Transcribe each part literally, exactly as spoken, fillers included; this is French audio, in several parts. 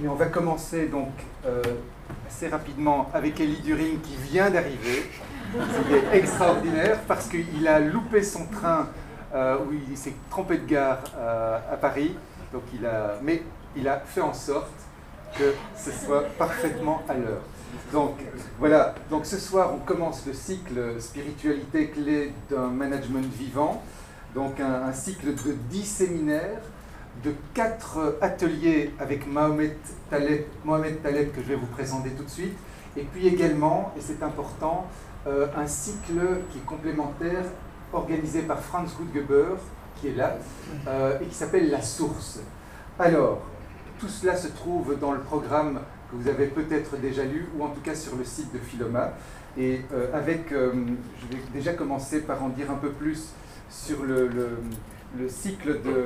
mais on va commencer donc euh, assez rapidement avec Elie During qui vient d'arriver. C'est extraordinaire parce qu'il a loupé son train euh, où il s'est trompé de gare euh, à Paris. Donc il a, mais il a fait en sorte que ce soit parfaitement à l'heure. Donc voilà, donc ce soir on commence le cycle Spiritualité clé d'un management vivant. Donc un, un cycle de dix séminaires, de quatre ateliers avec Mohamed Taleb, Mohamed Taleb que je vais vous présenter tout de suite. Et puis également, et c'est important, euh, un cycle qui est complémentaire organisé par Franz Gutgeber, qui est là, euh, et qui s'appelle La Source. Alors, tout cela se trouve dans le programme que vous avez peut-être déjà lu, ou en tout cas sur le site de Philoma. Et euh, avec, euh, je vais déjà commencer par en dire un peu plus sur le, le, le cycle de,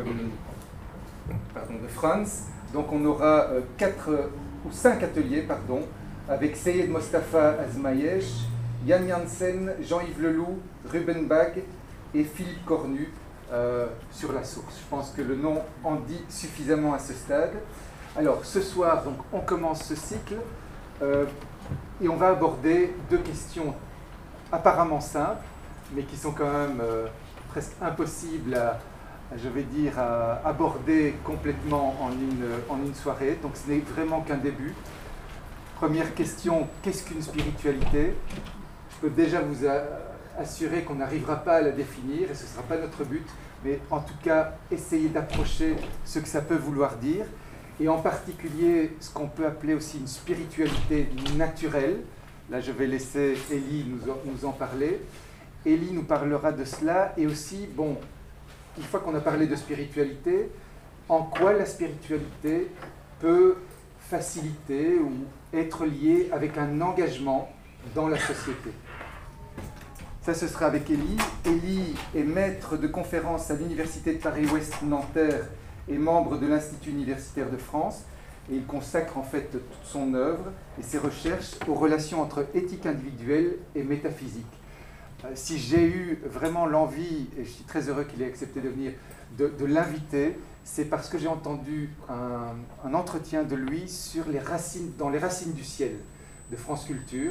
pardon, de Franz. Donc on aura euh, quatre ou cinq ateliers, pardon, avec Seyed Mostafa Azmayesh, Yann Janssen, Jean-Yves Leloup, Ruben Bag et Philippe Cornu euh, sur la source. Je pense que le nom en dit suffisamment à ce stade. Alors ce soir, donc, on commence ce cycle euh, et on va aborder deux questions apparemment simples, mais qui sont quand même euh, presque impossibles à, à, je vais dire, à aborder complètement en une, en une soirée. Donc ce n'est vraiment qu'un début. Première question, qu'est-ce qu'une spiritualité ? Je peux déjà vous assurer qu'on n'arrivera pas à la définir, et ce ne sera pas notre but, mais en tout cas, essayer d'approcher ce que ça peut vouloir dire, et en particulier ce qu'on peut appeler aussi une spiritualité naturelle. Là, je vais laisser Elie nous, nous en parler. Elie nous parlera de cela, et aussi, bon, une fois qu'on a parlé de spiritualité, en quoi la spiritualité peut faciliter ou être liée avec un engagement dans la société. Ça, ce sera avec Elie. Elie est maître de conférences à l'Université de Paris-Ouest Nanterre et membre de l'Institut universitaire de France. Et il consacre en fait toute son œuvre et ses recherches aux relations entre éthique individuelle et métaphysique. Euh, si j'ai eu vraiment l'envie, et je suis très heureux qu'il ait accepté de venir, de, de l'inviter, c'est parce que j'ai entendu un, un entretien de lui sur les racines, dans les racines du ciel de France Culture.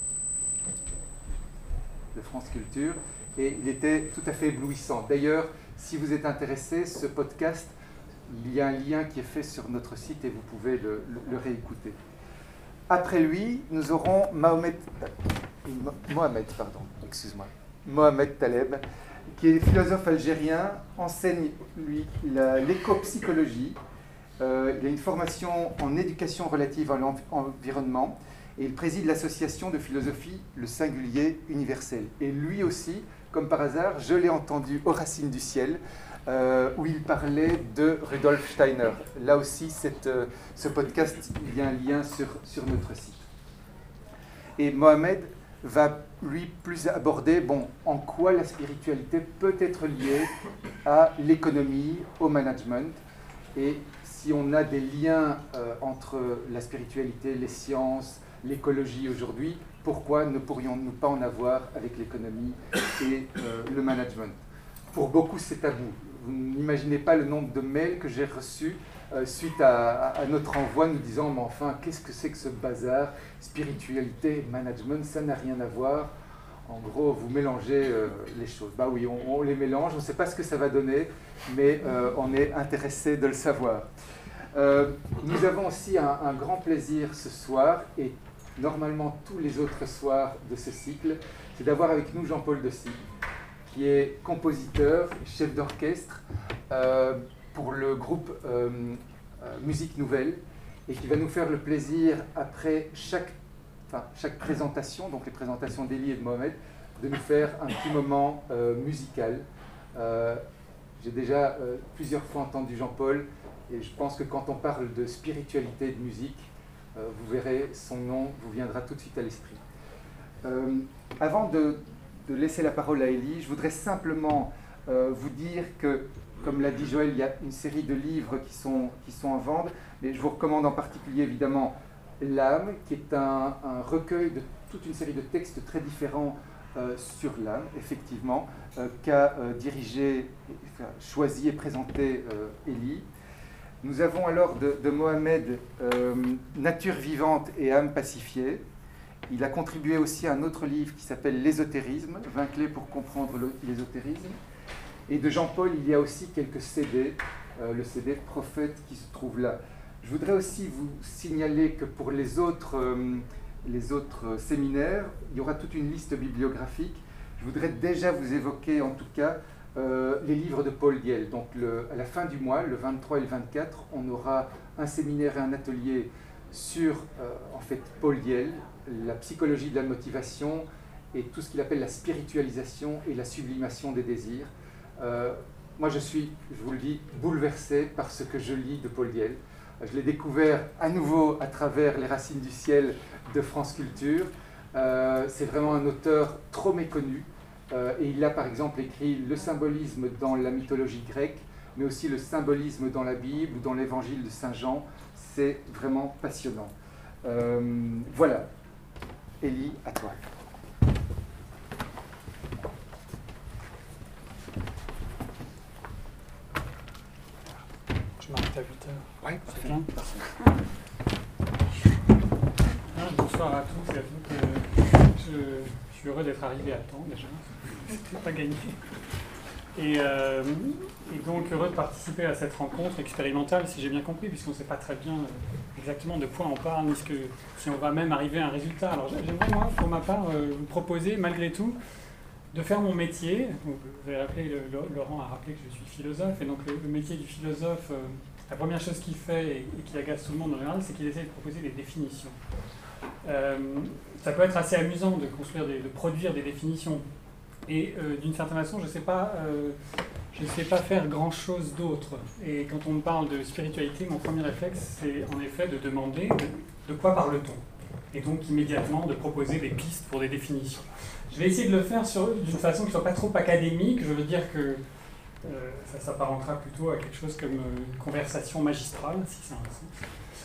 de France Culture, et il était tout à fait éblouissant. D'ailleurs, si vous êtes intéressé, ce podcast, il y a un lien qui est fait sur notre site et vous pouvez le, le, le réécouter. Après lui, nous aurons Mohamed, Mohamed, pardon, excuse-moi, Mohamed Taleb, qui est philosophe algérien, enseigne lui l'éco-psychologie. Euh, il a une formation en éducation relative à l'environnement. Et il préside l'association de philosophie Le Singulier Universel. Et lui aussi, comme par hasard, je l'ai entendu aux Racines du Ciel, euh, où il parlait de Rudolf Steiner. Là aussi, cette, euh, ce podcast, il y a un lien sur, sur notre site. Et Mohamed va, lui, plus aborder, bon, en quoi la spiritualité peut être liée à l'économie, au management. Et si on a des liens euh, entre la spiritualité, les sciences, l'écologie aujourd'hui, pourquoi ne pourrions-nous pas en avoir avec l'économie et euh, le management? Pour beaucoup, c'est tabou. Vous n'imaginez pas le nombre de mails que j'ai reçus euh, suite à, à notre envoi nous disant « Mais enfin, qu'est-ce que c'est que ce bazar? Spiritualité et management, ça n'a rien à voir. » En gros, vous mélangez euh, les choses. Bah oui, on, on les mélange, on ne sait pas ce que ça va donner, mais euh, on est intéressé de le savoir. Euh, nous avons aussi un, un grand plaisir ce soir, et normalement tous les autres soirs de ce cycle, c'est d'avoir avec nous Jean-Paul Dessy, qui est compositeur, chef d'orchestre euh, pour le groupe euh, euh, Musique Nouvelle, et qui va nous faire le plaisir, après chaque, enfin, chaque présentation, donc les présentations d'Elie et de Mohamed, de nous faire un petit moment euh, musical. Euh, j'ai déjà euh, plusieurs fois entendu Jean-Paul, et je pense que quand on parle de spiritualité et de musique, euh, vous verrez, son nom vous viendra tout de suite à l'esprit. Euh, avant de, de laisser la parole à Elie, je voudrais simplement euh, vous dire que, comme l'a dit Joël, il y a une série de livres qui sont, qui sont en vente, mais je vous recommande en particulier évidemment L'âme, qui est un, un recueil de toute une série de textes très différents euh, sur l'âme, effectivement, euh, qu'a euh, dirigé, enfin, choisi et présenté euh, Elie. Nous avons alors de, de Mohamed euh, Nature vivante et âme pacifiée. Il a contribué aussi à un autre livre qui s'appelle L'ésotérisme, vingt clés pour comprendre l'ésotérisme. Et de Jean-Paul, il y a aussi quelques C D, euh, le C D Prophète qui se trouve là. Je voudrais aussi vous signaler que pour les autres, euh, les autres séminaires, il y aura toute une liste bibliographique. Je voudrais déjà vous évoquer en tout cas euh, les livres de Paul Diel. Donc le, à la fin du mois, le vingt-trois et le vingt-quatre, on aura un séminaire et un atelier sur euh, en fait Paul Diel, la psychologie de la motivation et tout ce qu'il appelle la spiritualisation et la sublimation des désirs. Euh, moi je suis, je vous le dis, bouleversé par ce que je lis de Paul Diel. Je l'ai découvert à nouveau à travers Les Racines du ciel de France Culture. Euh, c'est vraiment un auteur trop méconnu. Euh, et il a par exemple écrit le symbolisme dans la mythologie grecque, mais aussi le symbolisme dans la Bible ou dans l'évangile de Saint Jean. C'est vraiment passionnant. Euh, voilà. Élie, à toi. Je m'arrête à huit heures. Oui, parfait. Parfait. Ah, bonsoir à tous et à toutes. Euh, je, je suis heureux d'être arrivé à temps déjà. C'était pas gagné. Et, euh, et donc heureux de participer à cette rencontre expérimentale, si j'ai bien compris, puisqu'on ne sait pas très bien exactement de quoi on parle, ni ce que, si on va même arriver à un résultat. Alors j'aimerais, moi, pour ma part, euh, vous proposer, malgré tout, de faire mon métier. Donc, vous avez rappelé, le, le, Laurent a rappelé que je suis philosophe, et donc le, le métier du philosophe, euh, la première chose qu'il fait, et, et qui agace tout le monde en général, c'est qu'il essaie de proposer des définitions. Euh, ça peut être assez amusant de construire, des, de produire des définitions. Et euh, d'une certaine façon, je ne sais pas, euh, je sais pas faire grand-chose d'autre. Et quand on me parle de spiritualité, mon premier réflexe, c'est en effet de demander de, de quoi parle-t-on. Et donc immédiatement de proposer des pistes pour des définitions. Je vais essayer de le faire d'une façon qui ne soit pas trop académique. Je veux dire que euh, ça s'apparentera plutôt à quelque chose comme une conversation magistrale, si c'est un sens.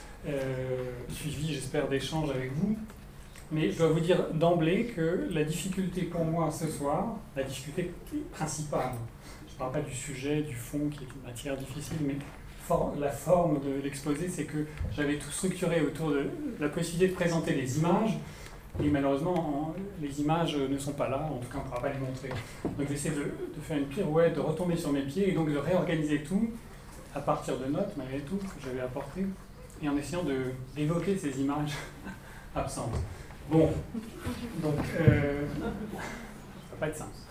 Euh, suivi, j'espère, d'échanges avec vous. Mais je dois vous dire d'emblée que la difficulté pour moi ce soir, la difficulté principale, je ne parle pas du sujet, du fond qui est une matière difficile, mais for la forme de l'exposé, c'est que j'avais tout structuré autour de la possibilité de présenter des images, et malheureusement les images ne sont pas là, en tout cas on ne pourra pas les montrer. Donc j'essaie de, de faire une pirouette, de retomber sur mes pieds, et donc de réorganiser tout à partir de notes, malgré tout, que j'avais apportées, et en essayant d'évoquer ces images absentes. Bon, donc, euh, ça n'a pas de sens.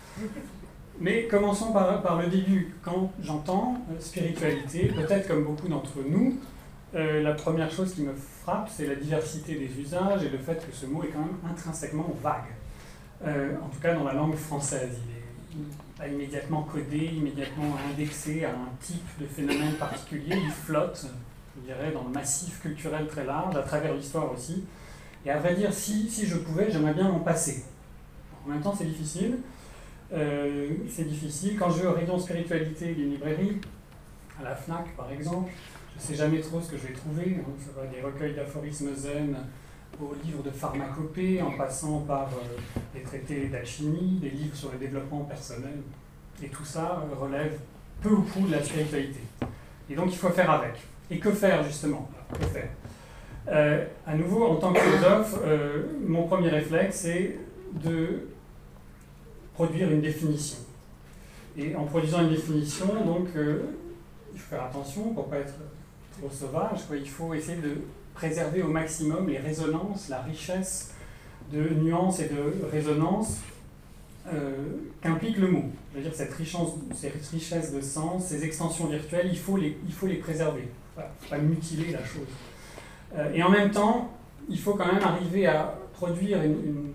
Mais commençons par, par le début. Quand j'entends euh, spiritualité, peut-être comme beaucoup d'entre nous, euh, la première chose qui me frappe, c'est la diversité des usages et le fait que ce mot est quand même intrinsèquement vague. Euh, en tout cas, dans la langue française, il n'est pas immédiatement codé, immédiatement indexé à un type de phénomène particulier. Il flotte, je dirais, dans le massif culturel très large, à travers l'histoire aussi. Et à vrai dire, si, si je pouvais, j'aimerais bien en passer. En même temps, c'est difficile. Euh, c'est difficile. Quand je vais au rayon spiritualité d'une librairie, à la FNAC par exemple, je ne sais jamais trop ce que je vais trouver. Ça va des recueils d'aphorismes zen aux livres de pharmacopée, en passant par euh, des traités d'alchimie, des livres sur le développement personnel. Et tout ça euh, relève peu ou prou de la spiritualité. Et donc il faut faire avec. Et que faire justement? Que faire? Euh, à nouveau, en tant que philosophe, euh, mon premier réflexe, c'est de produire une définition. Et en produisant une définition, donc, euh, il faut faire attention pour ne pas être trop sauvage, quoi. Il faut essayer de préserver au maximum les résonances, la richesse de nuances et de résonances euh, qu'implique le mot. Je veux dire, cette richesse, cette richesse de sens, ces extensions virtuelles, il faut les, il faut les préserver. Il ne faut pas mutiler la chose. Et en même temps, il faut quand même arriver à produire une, une,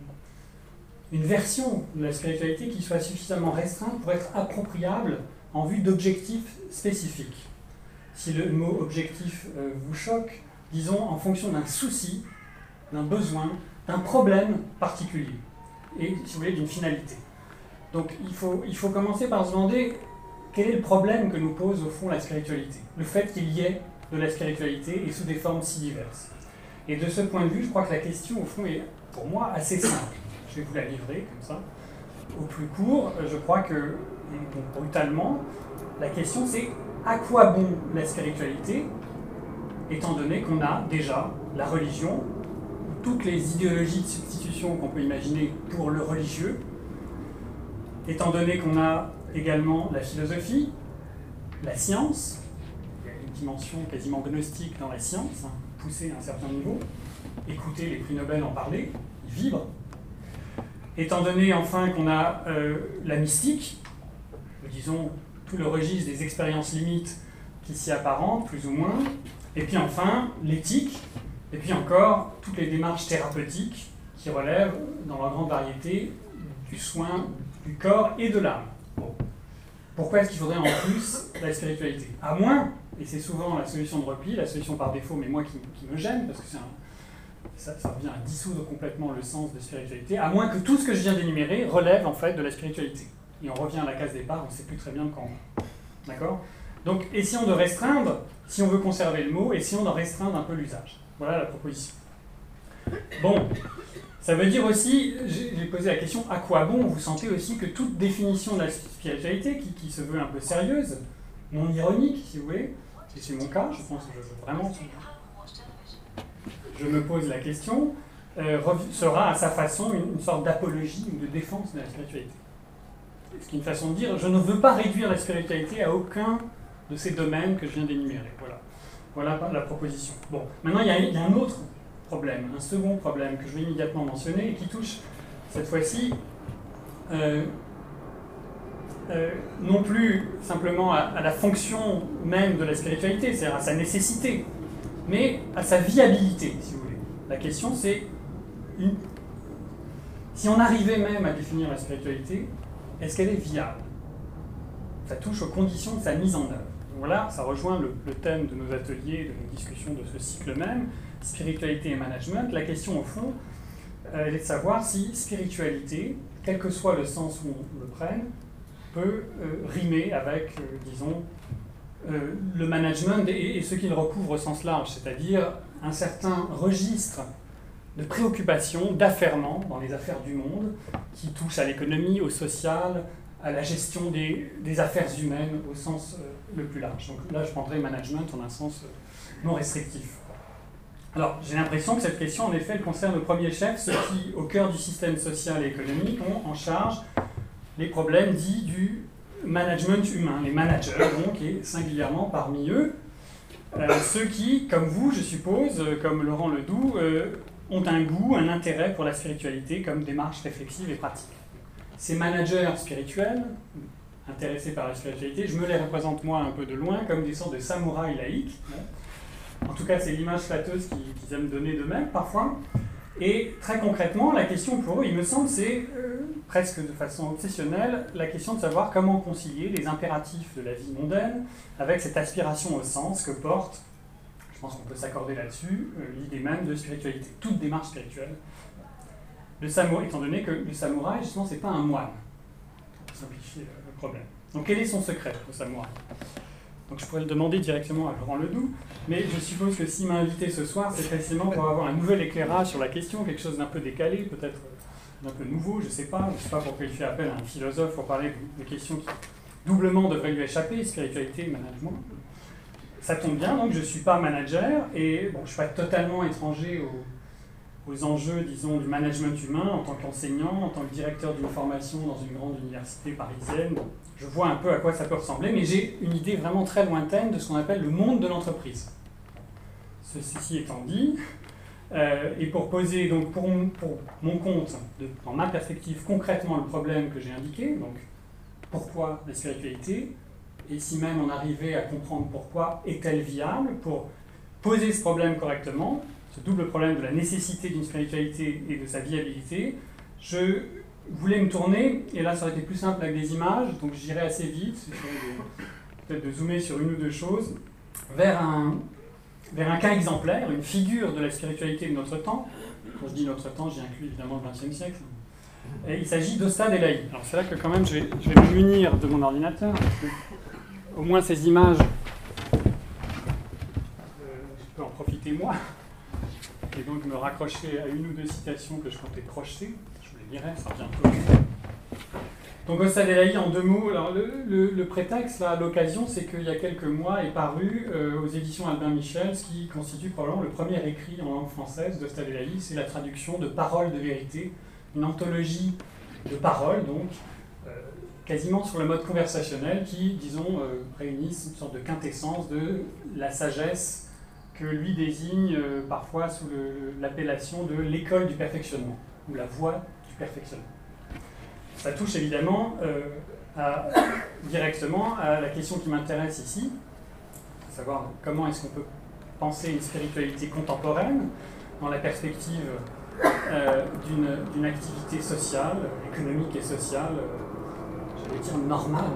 une version de la spiritualité qui soit suffisamment restreinte pour être appropriable en vue d'objectifs spécifiques. Si le mot objectif euh, vous choque, disons en fonction d'un souci, d'un besoin, d'un problème particulier, et si vous voulez, d'une finalité. Donc il faut, il faut commencer par se demander quel est le problème que nous pose au fond la spiritualité. Le fait qu'il y ait de la spiritualité et sous des formes si diverses. Et de ce point de vue, je crois que la question, au fond, est pour moi assez simple. Je vais vous la livrer comme ça. Au plus court, je crois que, donc, brutalement, la question c'est à quoi bon la spiritualité, étant donné qu'on a déjà la religion, toutes les idéologies de substitution qu'on peut imaginer pour le religieux, étant donné qu'on a également la philosophie, la science, il y a une dimension quasiment gnostique dans la science, hein, poussée à un certain niveau, écoutez les prix Nobel en parler, ils vibrent. Étant donné enfin qu'on a euh, la mystique, disons tout le registre des expériences limites qui s'y apparentent, plus ou moins, et puis enfin l'éthique, et puis encore toutes les démarches thérapeutiques qui relèvent dans leur grande variété du soin du corps et de l'âme. Bon. Pourquoi est-ce qu'il faudrait en plus la spiritualité? À moins, et c'est souvent la solution de repli, la solution par défaut, mais moi qui, qui me gêne, parce que c'est un, ça, ça revient à dissoudre complètement le sens de spiritualité, à moins que tout ce que je viens d'énumérer relève en fait de la spiritualité. Et on revient à la case départ, on ne sait plus très bien de quand on va. D'accord? Donc, essayons de restreindre, si on veut conserver le mot, essayons d'en restreindre un peu l'usage. Voilà la proposition. Bon, ça veut dire aussi, j'ai posé la question, à quoi bon? Vous sentez aussi que toute définition de la spiritualité, qui, qui se veut un peu sérieuse, non ironique, si vous voulez, et c'est mon cas, je pense que je veux vraiment... Je me pose la question, euh, sera à sa façon une, une sorte d'apologie ou de défense de la spiritualité. Ce qui est une façon de dire, je ne veux pas réduire la spiritualité à aucun de ces domaines que je viens d'énumérer. Voilà. Voilà la proposition. Bon, maintenant il y, a, il y a un autre problème, un second problème que je vais immédiatement mentionner et qui touche cette fois-ci euh, euh, non plus simplement à, à la fonction même de la spiritualité, c'est-à-dire à sa nécessité, mais à sa viabilité, si vous voulez. La question c'est, une... si on arrivait même à définir la spiritualité, est-ce qu'elle est viable? Ça touche aux conditions de sa mise en œuvre. Voilà, ça rejoint le, le thème de nos ateliers, de nos discussions de ce cycle même, spiritualité et management. La question, au fond, euh, elle est de savoir si spiritualité, quel que soit le sens où on le prenne, peut euh, rimer avec, euh, disons, euh, le management et, et ce qu'il recouvre au sens large, c'est-à-dire un certain registre de préoccupation, d'affairement dans les affaires du monde, qui touchent à l'économie, au social, à la gestion des, des affaires humaines au sens euh, le plus large. Donc là, je prendrai management en un sens euh, non restrictif. Alors, j'ai l'impression que cette question, en effet, elle concerne au premier chef ceux qui, au cœur du système social et économique, ont en charge les problèmes dits du management humain, les managers, donc, et singulièrement parmi eux, euh, ceux qui, comme vous, je suppose, euh, comme Laurent Ledoux, euh, ont un goût, un intérêt pour la spiritualité comme démarche réflexive et pratique. Ces managers spirituels, intéressés par la spiritualité, je me les représente moi un peu de loin comme des sortes de samouraïs laïcs. En tout cas, c'est l'image flatteuse qu'ils aiment donner d'eux-mêmes parfois. Et très concrètement, la question pour eux, il me semble, c'est euh, presque de façon obsessionnelle, la question de savoir comment concilier les impératifs de la vie mondaine avec cette aspiration au sens que porte, je pense qu'on peut s'accorder là-dessus, euh, l'idée même de spiritualité, toute démarche spirituelle. Le samouraï, étant donné que le samouraï, justement, c'est pas un moine, pour simplifier le problème. Donc, quel est son secret, le samouraï? Donc, je pourrais le demander directement à Laurent Ledoux, mais je suppose que s'il m'a invité ce soir, c'est précisément pour avoir un nouvel éclairage sur la question, quelque chose d'un peu décalé, peut-être d'un peu nouveau, je ne sais pas. Je ne sais pas pourquoi il fait appel à un philosophe pour parler de questions qui doublement devraient lui échapper, spiritualité et management. Ça tombe bien, donc je ne suis pas manager, et bon, je ne suis pas totalement étranger aux, aux enjeux, disons, du management humain en tant qu'enseignant, en tant que directeur d'une formation dans une grande université parisienne. Je vois un peu à quoi ça peut ressembler, mais j'ai une idée vraiment très lointaine de ce qu'on appelle le monde de l'entreprise. Ceci étant dit, euh, et pour poser donc pour mon, pour mon compte, de, dans ma perspective, concrètement le problème que j'ai indiqué, donc pourquoi la spiritualité, et si même on arrivait à comprendre pourquoi est-elle viable, pour poser ce problème correctement, ce double problème de la nécessité d'une spiritualité et de sa viabilité, je voulais me tourner, et là ça aurait été plus simple avec des images, donc j'irai assez vite, peut-être de zoomer sur une ou deux choses, vers un, vers un cas exemplaire, une figure de la spiritualité de notre temps. Quand je dis notre temps, j'y inclus évidemment le vingtième siècle. Et il s'agit d'Ostade Elahi. Alors c'est là que quand même je vais, je vais me munir de mon ordinateur, parce que au moins ces images, euh, je peux en profiter moi, et donc me raccrocher à une ou deux citations que je comptais projeter. Je vous les lirai, ça revient un peu. Donc Ossad El Aï, en deux mots, alors le, le, le prétexte, là, l'occasion, c'est qu'il y a quelques mois est paru euh, aux éditions Albin Michel, ce qui constitue probablement le premier écrit en langue française d'Ossad El Aï, c'est la traduction de Paroles de vérité, une anthologie de paroles, donc, euh, quasiment sur le mode conversationnel, qui, disons, euh, réunissent une sorte de quintessence de la sagesse que lui désigne euh, parfois sous l'appellation de l'école du perfectionnement, ou la voie du perfectionnement. Ça touche évidemment euh, à, directement à la question qui m'intéresse ici, à savoir comment est-ce qu'on peut penser une spiritualité contemporaine dans la perspective euh, d'une activité sociale, économique et sociale, euh, j'allais dire normale.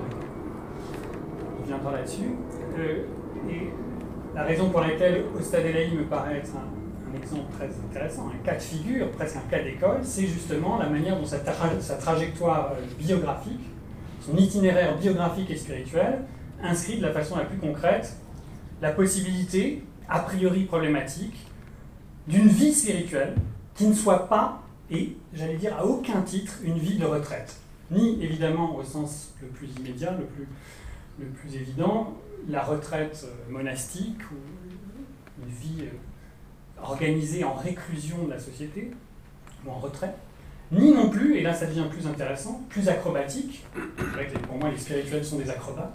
On reviendra là-dessus. Euh, et la raison pour laquelle Ossad El Aï me paraît être un un exemple très intéressant, un cas de figure, presque un cas d'école, c'est justement la manière dont sa, tra sa trajectoire biographique, son itinéraire biographique et spirituel, inscrit de la façon la plus concrète la possibilité, a priori problématique, d'une vie spirituelle qui ne soit pas, et j'allais dire à aucun titre, une vie de retraite. Ni évidemment au sens le plus immédiat, le plus, le plus évident, la retraite monastique ou une vie organisée en réclusion de la société, ou en retrait, ni non plus, et là ça devient plus intéressant, plus acrobatique, pour moi les spirituels sont des acrobates,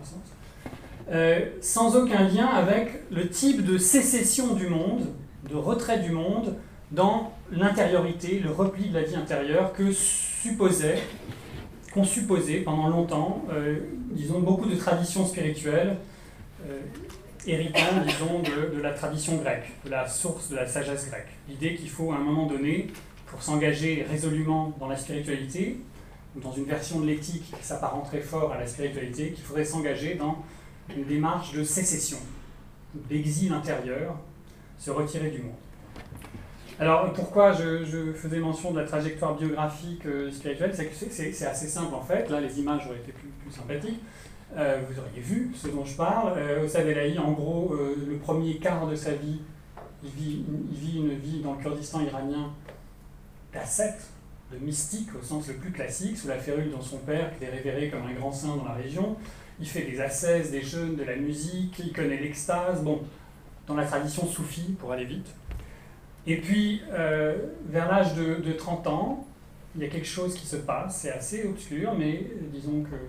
euh, sans aucun lien avec le type de sécession du monde, de retrait du monde, dans l'intériorité, le repli de la vie intérieure que supposait, qu'ont supposé pendant longtemps, euh, disons, beaucoup de traditions spirituelles, euh, héritant, disons, de, de la tradition grecque, de la source de la sagesse grecque. L'idée qu'il faut, à un moment donné, pour s'engager résolument dans la spiritualité, ou dans une version de l'éthique qui s'apparenterait fort à la spiritualité, qu'il faudrait s'engager dans une démarche de sécession, d'exil intérieur, se retirer du monde. Alors, pourquoi je, je faisais mention de la trajectoire biographique euh, spirituelle, c'est que c'est assez simple en fait, là les images auraient été plus, plus sympathiques. Euh, vous auriez vu ce dont je parle. Euh, Ossad El Aï, en gros, euh, le premier quart de sa vie, il vit, une, il vit une vie dans le Kurdistan iranien d'ascète, de mystique au sens le plus classique, sous la férule de son père, qui est révéré comme un grand saint dans la région. Il fait des ascèses, des jeûnes, de la musique, il connaît l'extase, bon, dans la tradition soufie, pour aller vite. Et puis, euh, vers l'âge de, de trente ans, il y a quelque chose qui se passe, c'est assez obscur, mais disons que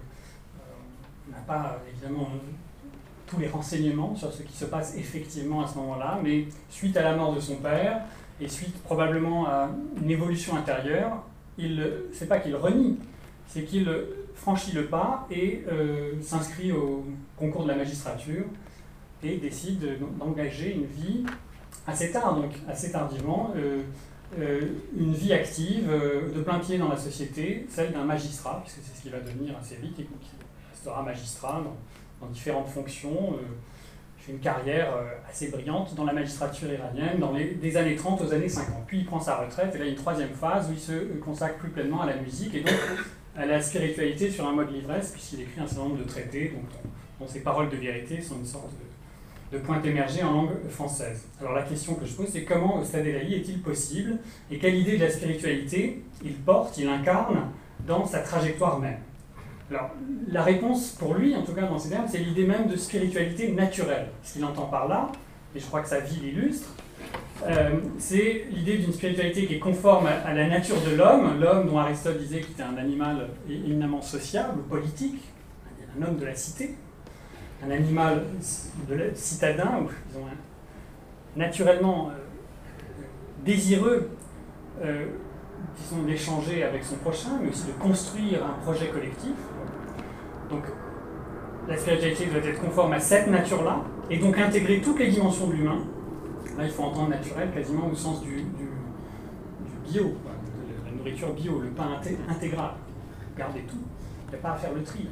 on n'a pas évidemment tous les renseignements sur ce qui se passe effectivement à ce moment-là, mais suite à la mort de son père, et suite probablement à une évolution intérieure, il, c'est pas qu'il renie, c'est qu'il franchit le pas et euh, s'inscrit au concours de la magistrature et décide d'engager une vie assez tard, donc assez tardivement, euh, euh, une vie active, euh, de plein pied dans la société, celle d'un magistrat, puisque c'est ce qu'il va devenir assez vite, et qui restera magistrat dans, dans différentes fonctions. Euh, il fait une carrière euh, assez brillante dans la magistrature iranienne, dans les, des années trente aux années cinquante. Puis il prend sa retraite, et là il y a une troisième phase où il se consacre plus pleinement à la musique, et donc à la spiritualité sur un mode l'ivresse, puisqu'il écrit un certain nombre de traités, donc, dont ses paroles de vérité sont une sorte de, de point émergé en langue française. Alors la question que je pose, c'est comment Ossad El Aï est-il possible, et quelle idée de la spiritualité il porte, il incarne dans sa trajectoire même. Alors, la réponse pour lui, en tout cas dans ces termes, c'est l'idée même de spiritualité naturelle. Ce qu'il entend par là, et je crois que sa vie l'illustre, euh, c'est l'idée d'une spiritualité qui est conforme à, à la nature de l'homme, l'homme dont Aristote disait qu'il était un animal éminemment sociable, politique, un homme de la cité, un animal de la, citadin, ou disons, naturellement euh, désireux euh, disons, d'échanger avec son prochain, mais aussi de construire un projet collectif. Donc, la spiritualité doit être conforme à cette nature-là, et donc intégrer toutes les dimensions de l'humain. Là, il faut entendre naturel quasiment au sens du, du, du bio, quoi, de la nourriture bio, le pain intégral. Gardez tout, il n'y a pas à faire le tri.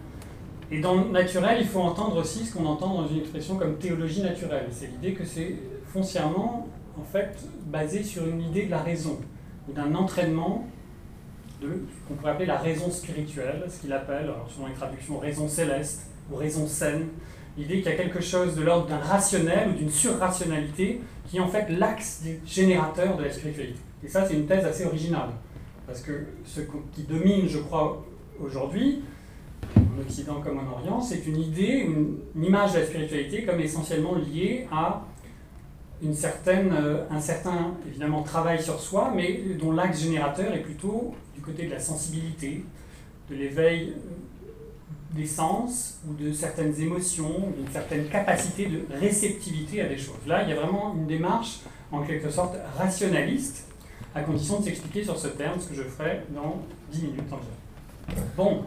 Et dans le naturel, il faut entendre aussi ce qu'on entend dans une expression comme théologie naturelle. C'est l'idée que c'est foncièrement, en fait, basé sur une idée de la raison, ou d'un entraînement de ce qu'on pourrait appeler la raison spirituelle, ce qu'il appelle, alors selon les traductions, raison céleste ou raison saine, l'idée qu'il y a quelque chose de l'ordre d'un rationnel ou d'une surrationalité qui est en fait l'axe générateur de la spiritualité. Et ça, c'est une thèse assez originale, parce que ce qui domine, je crois, aujourd'hui, en Occident comme en Orient, c'est une idée, une, une image de la spiritualité comme essentiellement liée à une certaine, euh, un certain, évidemment, travail sur soi, mais dont l'axe générateur est plutôt du côté de la sensibilité, de l'éveil des sens ou de certaines émotions, d'une certaine capacité de réceptivité à des choses. Là, il y a vraiment une démarche, en quelque sorte, rationaliste, à condition de s'expliquer sur ce terme, ce que je ferai dans dix minutes environ. Bon,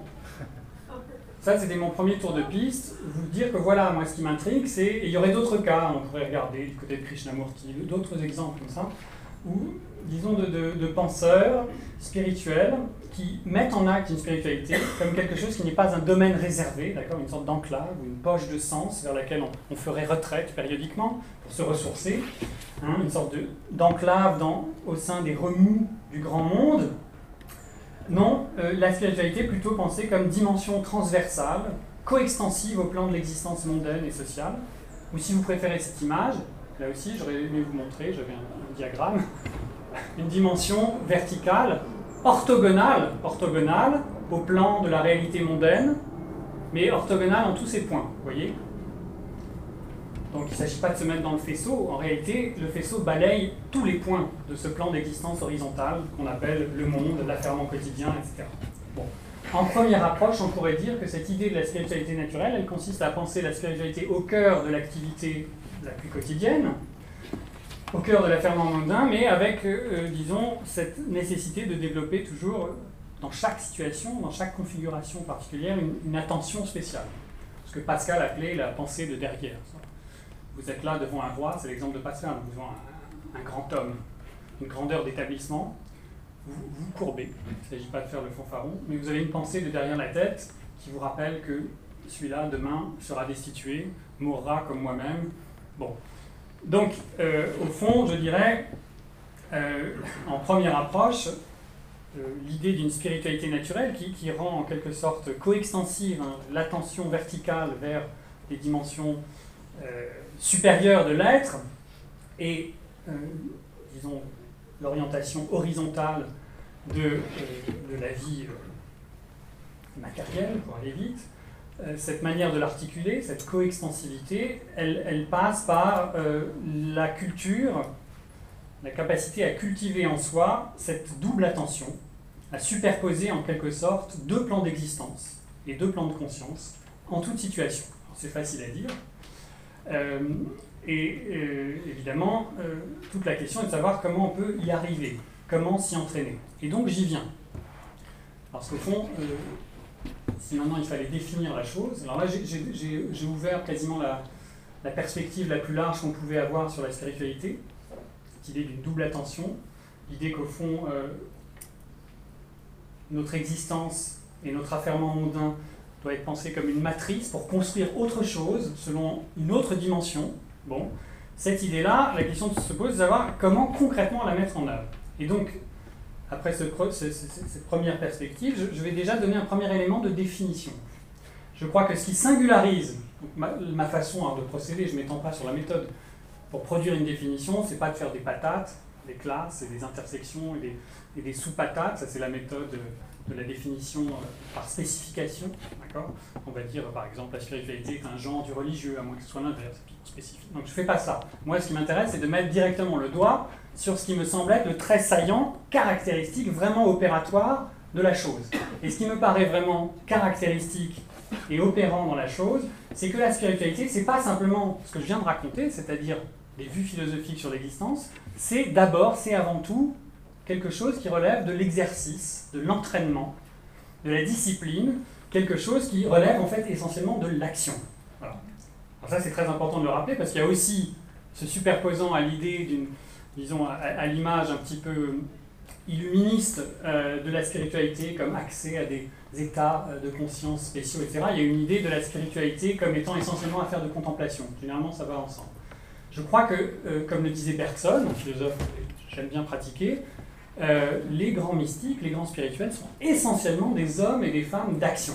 ça c'était mon premier tour de piste, vous dire que voilà, moi ce qui m'intrigue, c'est, et il y aurait d'autres cas, on pourrait regarder du côté de Krishnamurti, d'autres exemples comme ça, où, disons, de, de, de penseurs spirituels qui mettent en acte une spiritualité comme quelque chose qui n'est pas un domaine réservé, d'accord, une sorte d'enclave ou une poche de sens vers laquelle on, on ferait retraite périodiquement pour se ressourcer, hein, une sorte de, d'enclave dans, au sein des remous du grand monde. Non, euh, la spiritualité est plutôt pensée comme dimension transversale, coextensive au plan de l'existence mondaine et sociale, ou si vous préférez cette image, là aussi j'aurais aimé vous montrer, j'avais un, un diagramme, une dimension verticale, orthogonale, orthogonale au plan de la réalité mondaine, mais orthogonale en tous ses points, vous voyez ? Donc il ne s'agit pas de se mettre dans le faisceau, en réalité le faisceau balaye tous les points de ce plan d'existence horizontale qu'on appelle le monde, l'affairement quotidien, et cetera. Bon. En première approche, on pourrait dire que cette idée de la spiritualité naturelle, elle consiste à penser la spiritualité au cœur de l'activité la plus quotidienne, au cœur de l'affairement mondain, mais avec, euh, disons, cette nécessité de développer toujours, dans chaque situation, dans chaque configuration particulière, une, une attention spéciale. Ce que Pascal appelait la pensée de derrière. Vous êtes là devant un roi, c'est l'exemple de Pascal, devant un, un grand homme, une grandeur d'établissement, vous vous courbez, il ne s'agit pas de faire le fanfaron, mais vous avez une pensée de derrière la tête qui vous rappelle que celui-là, demain, sera destitué, mourra comme moi-même. Bon. Donc, euh, au fond, je dirais, euh, en première approche, euh, l'idée d'une spiritualité naturelle qui, qui rend en quelque sorte coextensive hein, l'attention verticale vers les dimensions euh, supérieure de l'être et, euh, disons, l'orientation horizontale de, euh, de la vie euh, matérielle, pour aller vite, euh, cette manière de l'articuler, cette coextensivité, elle, elle passe par euh, la culture, la capacité à cultiver en soi cette double attention, à superposer en quelque sorte deux plans d'existence et deux plans de conscience en toute situation. Alors, c'est facile à dire. Euh, et euh, évidemment, euh, toute la question est de savoir comment on peut y arriver, comment s'y entraîner. Et donc j'y viens. Parce qu'au fond, euh, si maintenant il fallait définir la chose, alors là j'ai, j'ai, j'ai ouvert quasiment la, la perspective la plus large qu'on pouvait avoir sur la spiritualité, cette idée d'une double attention, l'idée qu'au fond, euh, notre existence et notre affairement mondain doit être pensé comme une matrice pour construire autre chose selon une autre dimension. Bon, cette idée-là, la question se pose de savoir comment concrètement la mettre en œuvre. Et donc, après ce, ce, ce, cette première perspective, je, je vais déjà donner un premier élément de définition. Je crois que ce qui singularise ma, ma façon hein, de procéder, je ne m'étends pas sur la méthode, pour produire une définition, c'est pas de faire des patates, des classes et des intersections et des, et des sous-patates, ça c'est la méthode de la définition par spécification, d'accord ? On va dire par exemple la spiritualité est un genre du religieux, à moins que ce soit l'inverse, spécifique. Donc je ne fais pas ça. Moi ce qui m'intéresse c'est de mettre directement le doigt sur ce qui me semble être le trait saillant, caractéristique, vraiment opératoire de la chose. Et ce qui me paraît vraiment caractéristique et opérant dans la chose, c'est que la spiritualité, c'est pas simplement ce que je viens de raconter, c'est-à-dire les vues philosophiques sur l'existence, c'est d'abord, c'est avant tout quelque chose qui relève de l'exercice, de l'entraînement, de la discipline, quelque chose qui relève en fait essentiellement de l'action. Voilà. Alors ça c'est très important de le rappeler parce qu'il y a aussi, se superposant à l'idée d'une, disons, à, à l'image un petit peu illuministe euh, de la spiritualité comme accès à des états de conscience spéciaux, et cetera, il y a une idée de la spiritualité comme étant essentiellement affaire de contemplation. Généralement ça va ensemble. Je crois que, euh, comme le disait Bergson, un philosophe que j'aime bien pratiquer, Euh, les grands mystiques, les grands spirituels sont essentiellement des hommes et des femmes d'action.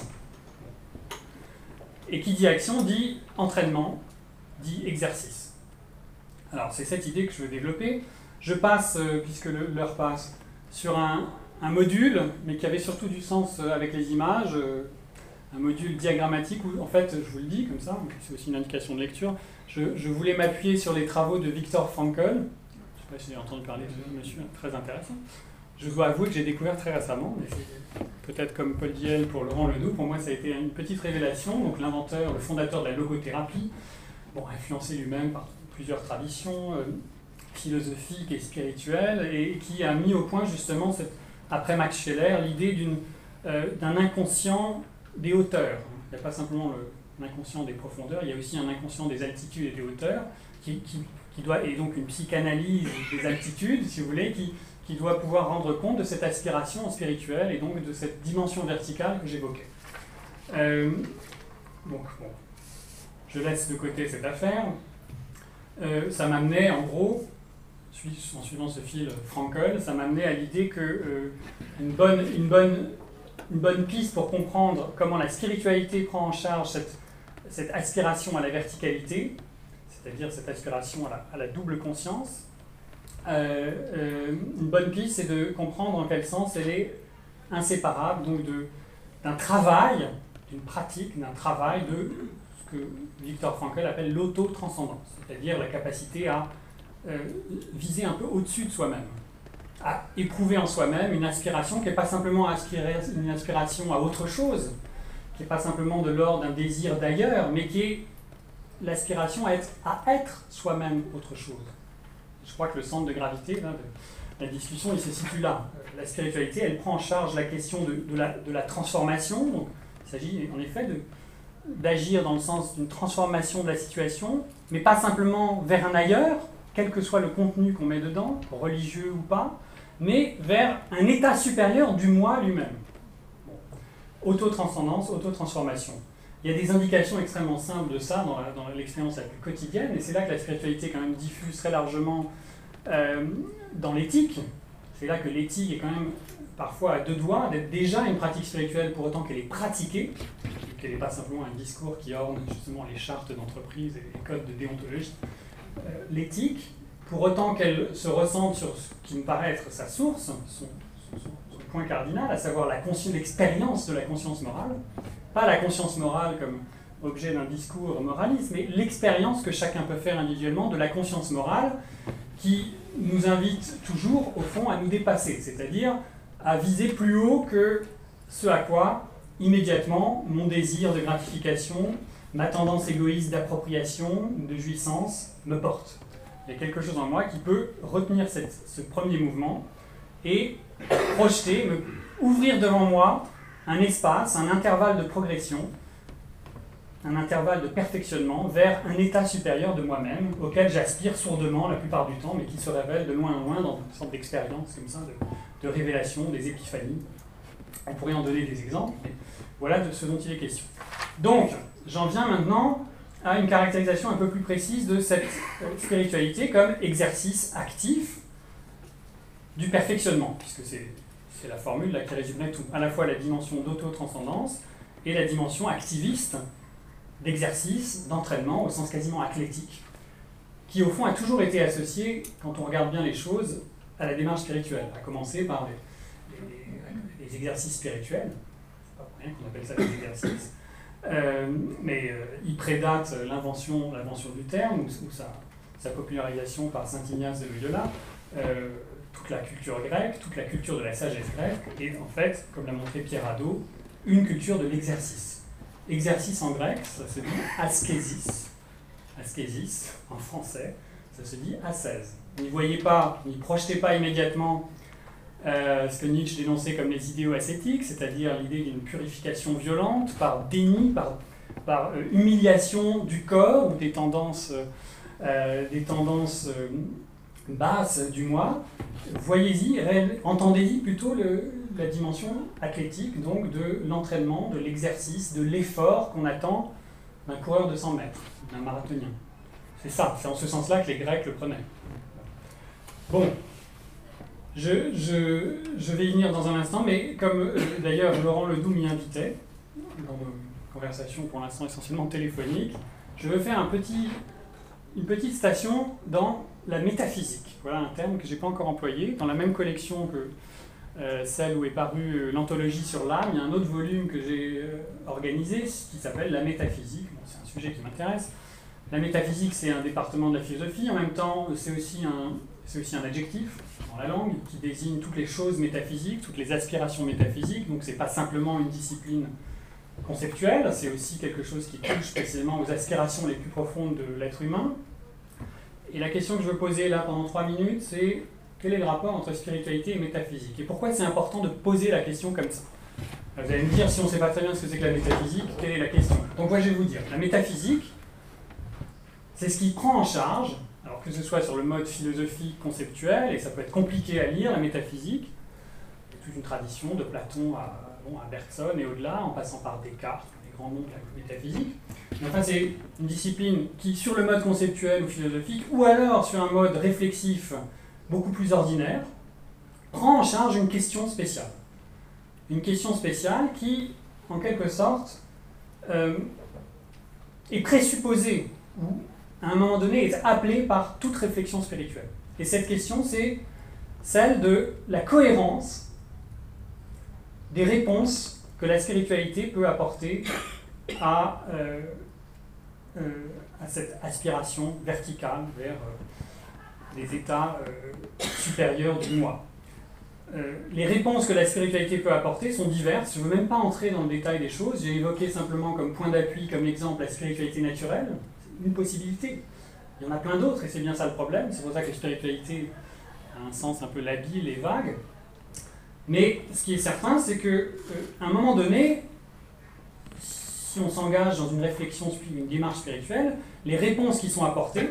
Et qui dit action dit entraînement, dit exercice. Alors c'est cette idée que je veux développer. Je passe, euh, puisque l'heure passe, sur un, un module, mais qui avait surtout du sens avec les images, un module diagrammatique où, en fait, je vous le dis comme ça, c'est aussi une indication de lecture, je, je voulais m'appuyer sur les travaux de Viktor Frankl. Je ne sais pas si vous avez entendu parler de ce monsieur, très intéressant. Je dois avouer que j'ai découvert très récemment, mais c'est peut-être comme Paul Diel pour Laurent Ledoux, pour moi ça a été une petite révélation. Donc l'inventeur, le fondateur de la logothérapie, bon, influencé lui-même par plusieurs traditions euh, philosophiques et spirituelles, et qui a mis au point justement, cette, après Max Scheler, l'idée d'une, euh, d'un inconscient des hauteurs. Il n'y a pas simplement le, l'inconscient des profondeurs, il y a aussi un inconscient des altitudes et des hauteurs, qui, qui, qui doit, et donc une psychanalyse des altitudes, si vous voulez, qui qui doit pouvoir rendre compte de cette aspiration spirituelle et donc de cette dimension verticale que j'évoquais. Euh, donc, bon, je laisse de côté cette affaire. Euh, ça m'amenait, en gros, en suivant ce fil Frankl, ça m'amenait à l'idée que euh, une, bonne, une, bonne, une bonne piste pour comprendre comment la spiritualité prend en charge cette, cette aspiration à la verticalité, c'est-à-dire cette aspiration à la, à la double conscience, Euh, euh, une bonne piste, c'est de comprendre en quel sens elle est inséparable donc de, d'un travail, d'une pratique, d'un travail de ce que Viktor Frankl appelle l'auto-transcendance, c'est-à-dire la capacité à euh, viser un peu au-dessus de soi-même, à éprouver en soi-même une aspiration qui n'est pas simplement aspirer, une aspiration à autre chose, qui n'est pas simplement de l'ordre d'un désir d'ailleurs, mais qui est l'aspiration à être, à être soi-même autre chose. Je crois que le centre de gravité là, de la discussion, il se situe là. La spiritualité, elle prend en charge la question de, de, la, de la transformation. Donc, il s'agit en effet de, d'agir dans le sens d'une transformation de la situation, mais pas simplement vers un ailleurs, quel que soit le contenu qu'on met dedans, religieux ou pas, mais vers un état supérieur du moi lui-même. Bon. Auto-transcendance, auto-transformation. Il y a des indications extrêmement simples de ça dans, la, dans l'expérience la plus quotidienne, et c'est là que la spiritualité quand même diffuse très largement euh, dans l'éthique. C'est là que l'éthique est quand même parfois à deux doigts d'être déjà une pratique spirituelle pour autant qu'elle est pratiquée, qu'elle n'est pas simplement un discours qui orne justement les chartes d'entreprise et les codes de déontologie. Euh, l'éthique, pour autant qu'elle se ressente sur ce qui me paraît être sa source, son, son, son point cardinal, à savoir la conscience, l'expérience de la conscience morale, pas la conscience morale comme objet d'un discours moraliste, mais l'expérience que chacun peut faire individuellement de la conscience morale qui nous invite toujours, au fond, à nous dépasser, c'est-à-dire à viser plus haut que ce à quoi, immédiatement, mon désir de gratification, ma tendance égoïste d'appropriation, de jouissance, me porte. Il y a quelque chose en moi qui peut retenir cette, ce premier mouvement et projeter, me, ouvrir devant moi un espace, un intervalle de progression, un intervalle de perfectionnement vers un état supérieur de moi-même auquel j'aspire sourdement la plupart du temps, mais qui se révèle de loin en loin dans une sorte d'expérience comme ça, de, de révélation, des épiphanies. On pourrait en donner des exemples, mais voilà de ce dont il est question. Donc, j'en viens maintenant à une caractérisation un peu plus précise de cette spiritualité comme exercice actif du perfectionnement, puisque c'est C'est la formule là, qui résumerait tout, à la fois la dimension d'auto-transcendance et la dimension activiste d'exercice, d'entraînement au sens quasiment athlétique, qui au fond a toujours été associée, quand on regarde bien les choses, à la démarche spirituelle, à commencer par les, les, les exercices spirituels, c'est pas pour rien qu'on appelle ça des exercices, euh, mais euh, ils prédatent l'invention, l'invention du terme, ou, ou sa, sa popularisation par saint Ignace de Loyola, euh, toute la culture grecque, toute la culture de la sagesse grecque, et en fait, comme l'a montré Pierre Hadot, une culture de l'exercice. Exercice en grec, ça se dit askésis. Askésis, en français, ça se dit ascèse. N'y voyez pas, n'y projetez pas immédiatement euh, ce que Nietzsche dénonçait comme les idéaux ascétiques, c'est-à-dire l'idée d'une purification violente par déni, par, par euh, humiliation du corps, ou des tendances, euh, des tendances euh, basses du moi. Voyez-y, entendez-y plutôt le, la dimension athlétique, donc de l'entraînement, de l'exercice, de l'effort qu'on attend d'un coureur de cent mètres, d'un marathonien. C'est ça, c'est en ce sens-là que les Grecs le prenaient. Bon, je, je, je vais y venir dans un instant, mais comme euh, d'ailleurs Laurent Ledoux m'y invitait, dans nos conversations pour l'instant essentiellement téléphoniques, je veux faire un petit, une petite station dans la métaphysique. Voilà un terme que je n'ai pas encore employé, dans la même collection que euh, celle où est parue l'anthologie sur l'âme, il y a un autre volume que j'ai euh, organisé qui s'appelle la métaphysique. Bon, c'est un sujet qui m'intéresse. La métaphysique, c'est un département de la philosophie. En même temps, c'est aussi un, c'est aussi un adjectif dans la langue qui désigne toutes les choses métaphysiques, toutes les aspirations métaphysiques. Donc, ce n'est pas simplement une discipline conceptuelle, c'est aussi quelque chose qui touche précisément aux aspirations les plus profondes de l'être humain. Et la question que je veux poser là pendant trois minutes, c'est quel est le rapport entre spiritualité et métaphysique? Et pourquoi c'est important de poser la question comme ça? Vous allez me dire, si on ne sait pas très bien ce que c'est que la métaphysique, quelle est la question? Donc moi je vais vous dire, la métaphysique, c'est ce qui prend en charge, alors que ce soit sur le mode philosophique conceptuel, et ça peut être compliqué à lire, la métaphysique, il y a toute une tradition de Platon à, bon, à Bergson et au-delà, en passant par Descartes, les grands noms de la métaphysique. Mais enfin, c'est une discipline qui, sur le mode conceptuel ou philosophique, ou alors sur un mode réflexif beaucoup plus ordinaire, prend en charge une question spéciale. Une question spéciale qui, en quelque sorte, euh, est présupposée, ou à un moment donné est appelée par toute réflexion spirituelle. Et cette question, c'est celle de la cohérence des réponses que la spiritualité peut apporter à, euh, euh, à cette aspiration verticale vers euh, les états euh, supérieurs du moi. Euh, les réponses que la spiritualité peut apporter sont diverses. Je ne veux même pas entrer dans le détail des choses. J'ai évoqué simplement comme point d'appui, comme exemple, la spiritualité naturelle. C'est une possibilité. Il y en a plein d'autres et c'est bien ça le problème. C'est pour ça que la spiritualité a un sens un peu labile et vague. Mais ce qui est certain, c'est qu'à euh, un moment donné, si on s'engage dans une réflexion, une démarche spirituelle, les réponses qui sont apportées,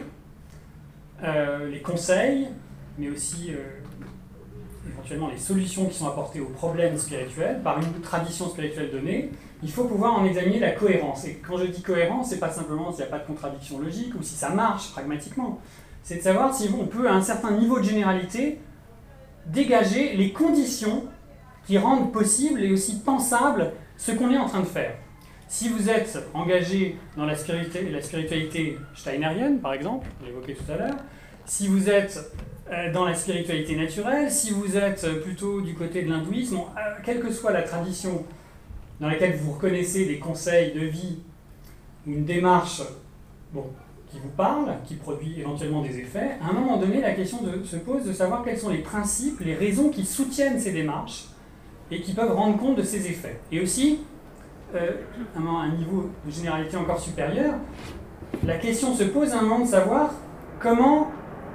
euh, les conseils, mais aussi euh, éventuellement les solutions qui sont apportées aux problèmes spirituels par une tradition spirituelle donnée, il faut pouvoir en examiner la cohérence. Et quand je dis cohérence, c'est pas simplement s'il n'y a pas de contradiction logique ou si ça marche pragmatiquement. C'est de savoir si on peut, à un certain niveau de généralité, dégager les conditions qui rendent possible et aussi pensable ce qu'on est en train de faire. Si vous êtes engagé dans la spiritualité, la spiritualité steinérienne, par exemple, je l'ai évoqué tout à l'heure, si vous êtes euh, dans la spiritualité naturelle, si vous êtes plutôt du côté de l'hindouisme, bon, euh, quelle que soit la tradition dans laquelle vous reconnaissez des conseils de vie ou une démarche bon, qui vous parle, qui produit éventuellement des effets, à un moment donné, la question de, se pose de savoir quels sont les principes, les raisons qui soutiennent ces démarches et qui peuvent rendre compte de ces effets. Et aussi, euh, à un niveau de généralité encore supérieur, la question se pose à un moment de savoir comment,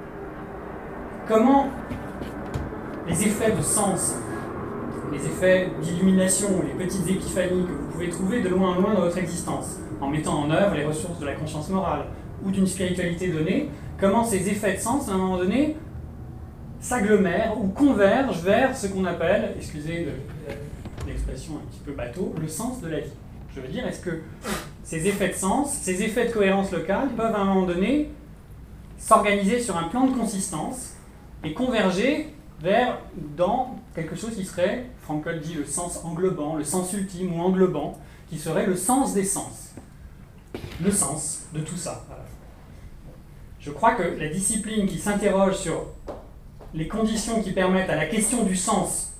comment les effets de sens, les effets d'illumination, les petites épiphanies que vous pouvez trouver de loin en loin dans votre existence, en mettant en œuvre les ressources de la conscience morale ou d'une spiritualité donnée, comment ces effets de sens, à un moment donné, s'agglomèrent ou convergent vers ce qu'on appelle, excusez l'expression un petit peu bateau, le sens de la vie. Je veux dire, est-ce que ces effets de sens, ces effets de cohérence locale peuvent à un moment donné s'organiser sur un plan de consistance et converger vers, dans quelque chose qui serait, Frankl dit, le sens englobant, le sens ultime ou englobant, qui serait le sens des sens. Le sens de tout ça. Voilà. Je crois que la discipline qui s'interroge sur les conditions qui permettent à la question du sens,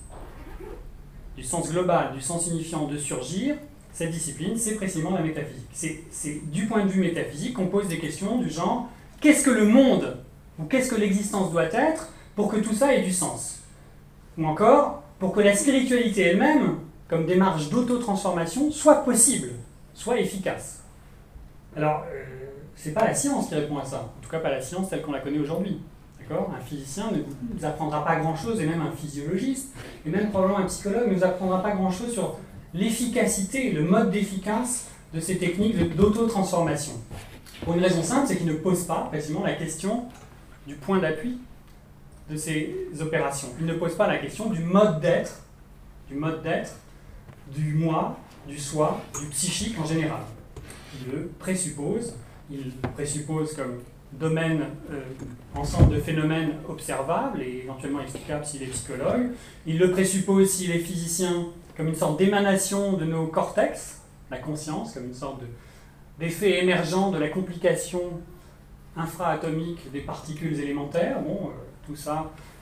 du sens global, du sens signifiant de surgir, cette discipline, c'est précisément la métaphysique. C'est, c'est du point de vue métaphysique qu'on pose des questions du genre « qu'est-ce que le monde ou qu'est-ce que l'existence doit être pour que tout ça ait du sens ?» Ou encore, pour que la spiritualité elle-même, comme démarche d'auto-transformation, soit possible, soit efficace. Alors, euh, c'est pas la science qui répond à ça, en tout cas pas la science telle qu'on la connaît aujourd'hui. D'accord ? Un physicien ne vous apprendra pas grand-chose, et même un physiologiste, et même probablement un psychologue ne vous apprendra pas grand-chose sur l'efficacité, le mode d'efficace de ces techniques d'auto-transformation. Pour une raison simple, c'est qu'ils ne posent pas précisément la question du point d'appui de ces opérations. Ils ne posent pas la question du mode d'être, du mode d'être, du moi, du soi, du psychique en général. Ils le présupposent, ils le présupposent comme domaine, euh, ensemble de phénomènes observables et éventuellement explicables s'il est psychologue. Il le présuppose s'il est physicien comme une sorte d'émanation de nos cortex, la conscience, comme une sorte de, d'effet émergent de la complication infra-atomique des particules élémentaires. Bon, euh, tout ça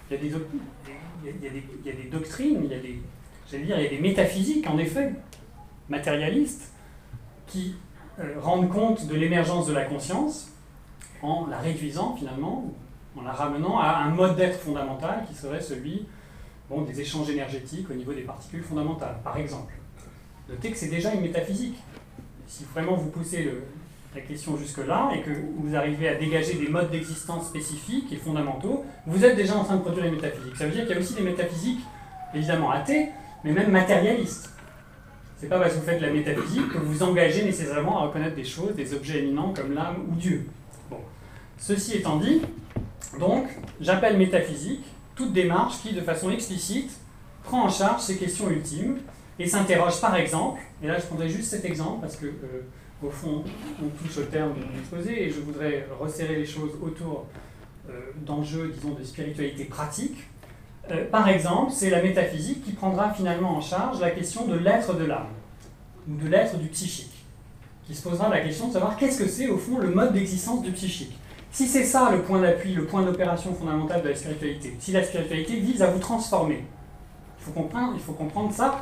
il y a des, il y a des, il y a des doctrines, il y a des, j'allais dire, il y a des métaphysiques, en effet, matérialistes, qui euh, rendent compte de l'émergence de la conscience en la réduisant finalement, en la ramenant à un mode d'être fondamental qui serait celui bon, des échanges énergétiques au niveau des particules fondamentales, par exemple. Notez que c'est déjà une métaphysique. Si vraiment vous poussez le, la question jusque-là et que vous arrivez à dégager des modes d'existence spécifiques et fondamentaux, vous êtes déjà en train de produire une métaphysique. Ça veut dire qu'il y a aussi des métaphysiques, évidemment athées, mais même matérialistes. C'est pas parce que vous faites de la métaphysique que vous vous engagez nécessairement à reconnaître des choses, des objets éminents comme l'âme ou Dieu. Bon. Ceci étant dit, donc, j'appelle métaphysique toute démarche qui, de façon explicite, prend en charge ces questions ultimes et s'interroge par exemple, et là je prendrai juste cet exemple parce que, euh, au fond, on touche au terme de mon exposé et je voudrais resserrer les choses autour euh, d'enjeux, disons, de spiritualité pratique. Euh, par exemple, c'est la métaphysique qui prendra finalement en charge la question de l'être de l'âme, ou de l'être du psychique, qui se posera la question de savoir qu'est-ce que c'est, au fond, le mode d'existence du psychique. Si c'est ça le point d'appui, le point d'opération fondamental de la spiritualité, si la spiritualité vise à vous transformer, il faut comprendre, il faut comprendre ça,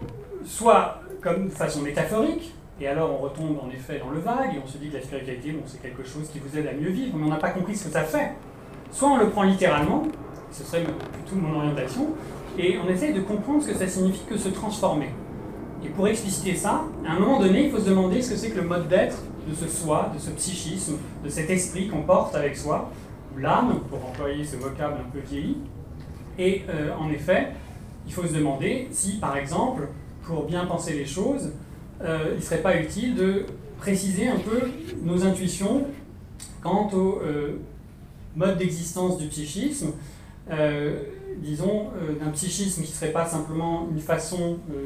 soit comme de façon métaphorique, et alors on retombe en effet dans le vague, et on se dit que la spiritualité, bon, c'est quelque chose qui vous aide à mieux vivre, mais on n'a pas compris ce que ça fait. Soit on le prend littéralement, ce serait plutôt mon orientation, et on essaye de comprendre ce que ça signifie que se transformer. Et pour expliciter ça, à un moment donné, il faut se demander ce que c'est que le mode d'être de ce soi, de ce psychisme, de cet esprit qu'on porte avec soi, ou l'âme, pour employer ce vocable un peu vieilli. Et euh, en effet, il faut se demander si, par exemple, pour bien penser les choses, euh, il ne serait pas utile de préciser un peu nos intuitions quant au euh, mode d'existence du psychisme, euh, disons, euh, d'un psychisme qui ne serait pas simplement une façon, euh,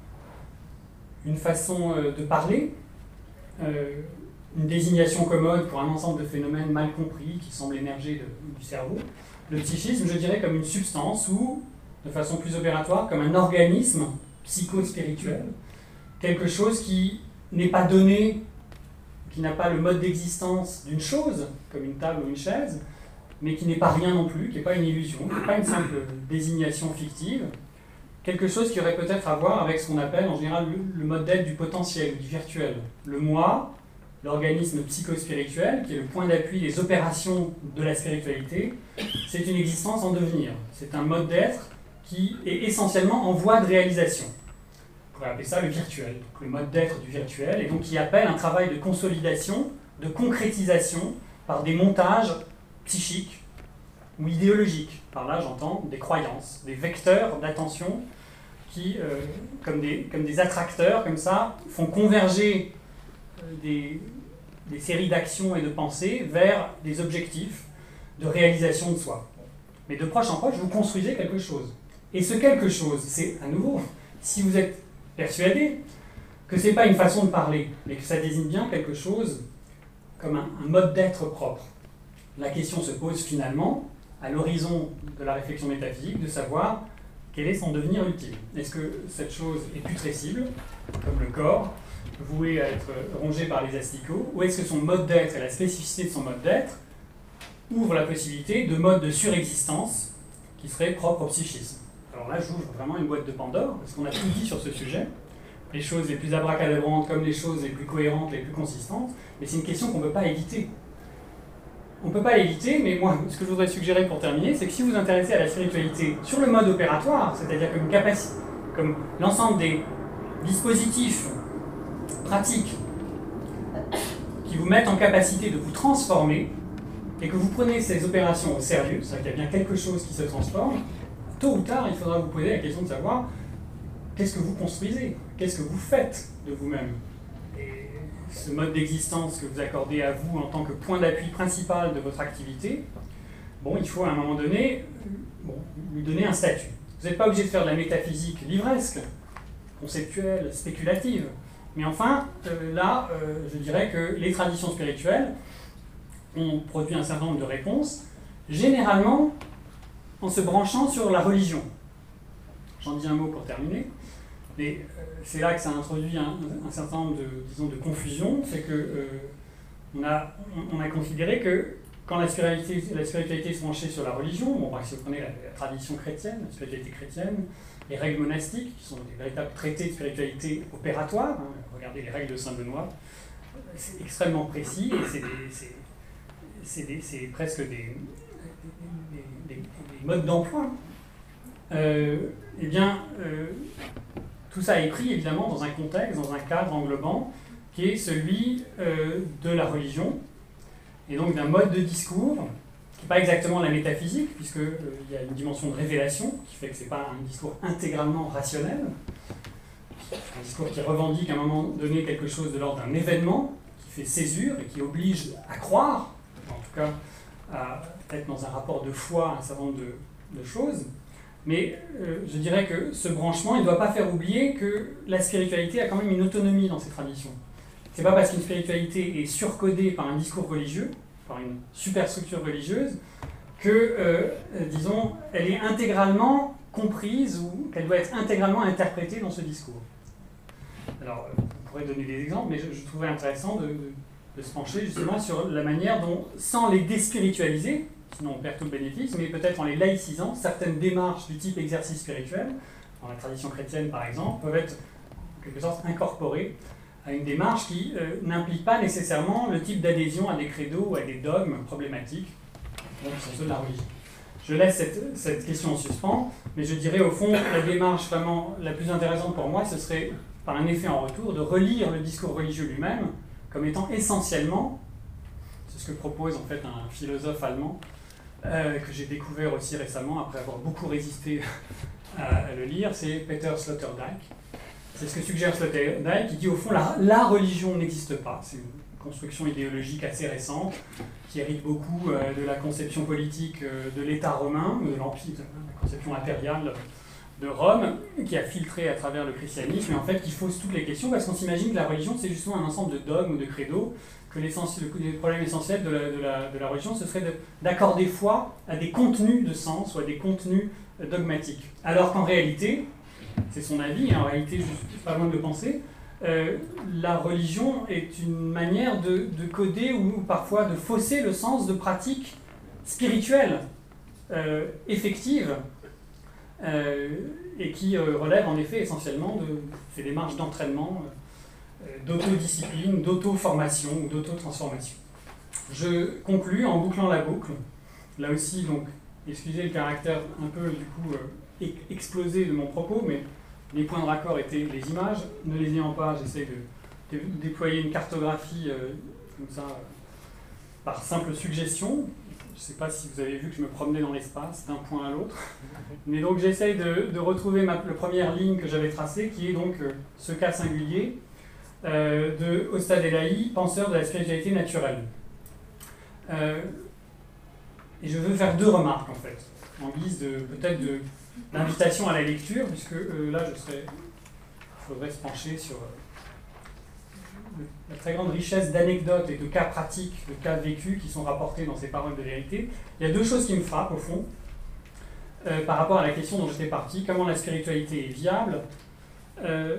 une façon euh, de parler, euh, une désignation commode pour un ensemble de phénomènes mal compris qui semblent émerger de, du cerveau. Le psychisme, je dirais, comme une substance ou, de façon plus opératoire, comme un organisme psycho-spirituel, quelque chose qui n'est pas donné, qui n'a pas le mode d'existence d'une chose, comme une table ou une chaise, mais qui n'est pas rien non plus, qui n'est pas une illusion, qui n'est pas une simple désignation fictive, quelque chose qui aurait peut-être à voir avec ce qu'on appelle en général le, le mode d'être du potentiel ou du virtuel. Le moi, l'organisme psycho-spirituel, qui est le point d'appui des opérations de la spiritualité, c'est une existence en devenir. C'est un mode d'être qui est essentiellement en voie de réalisation. On pourrait appeler ça le virtuel, donc le mode d'être du virtuel, et donc qui appelle un travail de consolidation, de concrétisation, par des montages psychiques ou idéologiques. Par là, j'entends des croyances, des vecteurs d'attention qui, euh, comme, des, comme des attracteurs, comme ça, font converger euh, des, des séries d'actions et de pensées vers des objectifs de réalisation de soi. Mais de proche en proche, vous construisez quelque chose. Et ce quelque chose, c'est à nouveau, si vous êtes persuadé que ce n'est pas une façon de parler, mais que ça désigne bien quelque chose comme un, un mode d'être propre. La question se pose finalement, à l'horizon de la réflexion métaphysique, de savoir quel est son devenir ultime. Est-ce que cette chose est putrescible, comme le corps, voué à être rongé par les asticots, ou est-ce que son mode d'être et la spécificité de son mode d'être ouvrent la possibilité de modes de surexistence qui seraient propres au psychisme? Alors là, j'ouvre vraiment une boîte de Pandore, parce qu'on a tout dit sur ce sujet, les choses les plus abracadabrantes comme les choses les plus cohérentes, les plus consistantes, mais c'est une question qu'on ne peut pas éviter. On ne peut pas l'éviter, mais moi, ce que je voudrais suggérer pour terminer, c'est que si vous vous intéressez à la spiritualité sur le mode opératoire, c'est-à-dire comme, capacité, comme l'ensemble des dispositifs pratiques qui vous mettent en capacité de vous transformer, et que vous prenez ces opérations au sérieux, c'est-à-dire qu'il y a bien quelque chose qui se transforme, tôt ou tard, il faudra vous poser la question de savoir qu'est-ce que vous construisez, qu'est-ce que vous faites de vous-même. Et ce mode d'existence que vous accordez à vous en tant que point d'appui principal de votre activité, bon, il faut à un moment donné bon, lui donner un statut. Vous n'êtes pas obligé de faire de la métaphysique livresque, conceptuelle, spéculative, mais enfin, euh, là, euh, je dirais que les traditions spirituelles ont produit un certain nombre de réponses, généralement en se branchant sur la religion. J'en dis un mot pour terminer. Mais euh, c'est là que ça introduit un, un certain nombre de, disons, de confusions, c'est que euh, on, a, on, on a considéré que quand la spiritualité, la spiritualité se penchait sur la religion, bon, si vous prenez la, la tradition chrétienne, la spiritualité chrétienne, les règles monastiques, qui sont des véritables traités de spiritualité opératoires, hein, regardez les règles de Saint-Benoît, c'est extrêmement précis et c'est, des, c'est, c'est, des, c'est presque des, des, des, des modes d'emploi. Euh, eh bien, euh, tout ça est pris évidemment dans un contexte, dans un cadre englobant, qui est celui euh, de la religion, et donc d'un mode de discours, qui n'est pas exactement la métaphysique, puisqu'il euh, y a une dimension de révélation, qui fait que ce n'est pas un discours intégralement rationnel, un discours qui revendique à un moment donné quelque chose de l'ordre d'un événement, qui fait césure et qui oblige à croire, en tout cas à être dans un rapport de foi à un certain nombre de, de choses. Mais euh, je dirais que ce branchement, il ne doit pas faire oublier que la spiritualité a quand même une autonomie dans ses traditions. Ce n'est pas parce qu'une spiritualité est surcodée par un discours religieux, par une superstructure religieuse, que, euh, euh, disons, elle est intégralement comprise ou qu'elle doit être intégralement interprétée dans ce discours. Alors, euh, on pourrait donner des exemples, mais je, je trouvais intéressant de, de, de se pencher justement sur la manière dont, sans les déspiritualiser, sinon on perd tout le bénéfice, mais peut-être en les laïcisant, certaines démarches du type exercice spirituel, dans la tradition chrétienne par exemple, peuvent être en quelque sorte incorporées à une démarche qui euh, n'implique pas nécessairement le type d'adhésion à des credos ou à des dogmes problématiques, donc qui sont ceux de la religion. Je laisse cette, cette question en suspens, mais je dirais au fond, la démarche vraiment la plus intéressante pour moi, ce serait, par un effet en retour, de relire le discours religieux lui-même comme étant essentiellement, c'est ce que propose en fait un philosophe allemand, Euh, que j'ai découvert aussi récemment, après avoir beaucoup résisté à, à le lire, c'est Peter Sloterdijk. C'est ce que suggère Sloterdijk, qui dit au fond la, la religion n'existe pas. C'est une construction idéologique assez récente, qui hérite beaucoup euh, de la conception politique euh, de l'État romain, de l'Empire, la conception impériale de Rome, qui a filtré à travers le christianisme, et en fait qui fausse toutes les questions, parce qu'on s'imagine que la religion c'est justement un ensemble de dogmes ou de credos, que le problème essentiel de la, de la, de la religion, ce serait de, d'accorder foi à des contenus de sens ou à des contenus dogmatiques. Alors qu'en réalité, c'est son avis, et en réalité, je ne suis pas loin de le penser, euh, la religion est une manière de, de coder ou, ou parfois de fausser le sens de pratiques spirituelles, euh, effectives, euh, et qui euh, relèvent en effet essentiellement de ces démarches d'entraînement, d'autodiscipline, d'auto-formation ou d'auto-transformation. Je conclus en bouclant la boucle. Là aussi, donc, excusez le caractère un peu, du coup, euh, explosé de mon propos, mais les points de raccord étaient les images. Ne les ayant pas, j'essaie de, de déployer une cartographie euh, comme ça, euh, par simple suggestion. Je ne sais pas si vous avez vu que je me promenais dans l'espace d'un point à l'autre. Mais donc, j'essaie de, de retrouver ma, la première ligne que j'avais tracée, qui est donc euh, ce cas singulier, Euh, de Ostad Elahi, penseur de la spiritualité naturelle. Euh, et je veux faire deux remarques en fait, en guise de peut-être de d'invitation à la lecture, puisque euh, là je serais, il faudrait se pencher sur euh, la très grande richesse d'anecdotes et de cas pratiques, de cas vécus qui sont rapportés dans ces paroles de vérité. Il y a deux choses qui me frappent au fond, euh, par rapport à la question dont j'étais parti, comment la spiritualité est viable. Euh,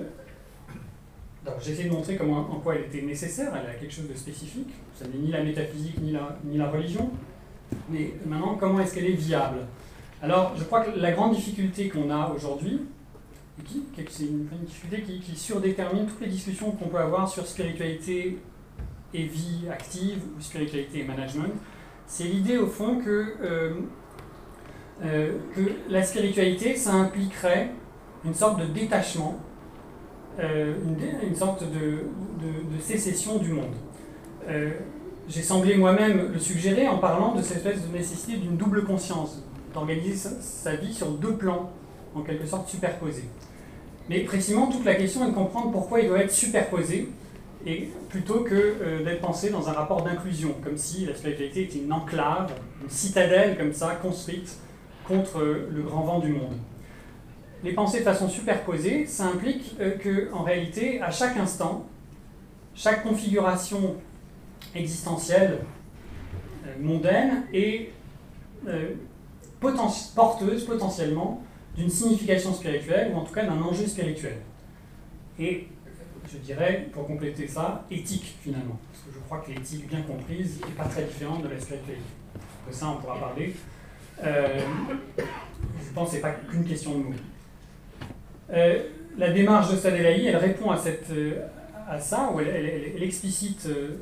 J'ai essayé de montrer comment, en quoi elle était nécessaire, elle a quelque chose de spécifique, ça n'est ni la métaphysique ni la, ni la religion, mais maintenant comment est-ce qu'elle est viable? Alors je crois que la grande difficulté qu'on a aujourd'hui, c'est une, une difficulté qui, qui surdétermine toutes les discussions qu'on peut avoir sur spiritualité et vie active, ou spiritualité et management, c'est l'idée au fond que, euh, euh, que la spiritualité, ça impliquerait une sorte de détachement, Euh, une, une sorte de, de, de sécession du monde. Euh, j'ai semblé moi-même le suggérer en parlant de cette espèce de nécessité d'une double conscience, d'organiser sa, sa vie sur deux plans, en quelque sorte superposés. Mais précisément, toute la question est de comprendre pourquoi il doit être superposé, et plutôt que euh, d'être pensé dans un rapport d'inclusion, comme si la spiritualité était une enclave, une citadelle comme ça, construite contre le grand vent du monde. Les penser de façon superposée, ça implique euh, qu'en réalité, à chaque instant, chaque configuration existentielle, euh, mondaine, est euh, poten- porteuse potentiellement d'une signification spirituelle, ou en tout cas d'un enjeu spirituel. Et je dirais, pour compléter ça, éthique finalement. Parce que je crois que l'éthique bien comprise n'est pas très différente de la spiritualité. De ça, on pourra parler. Euh, je pense que ce n'est pas qu'une question de mots. Euh, la démarche de Sadelaï, elle répond à, cette, à ça, où elle, elle, elle, elle explicite, euh,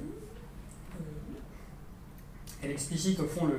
elle explicite au fond le,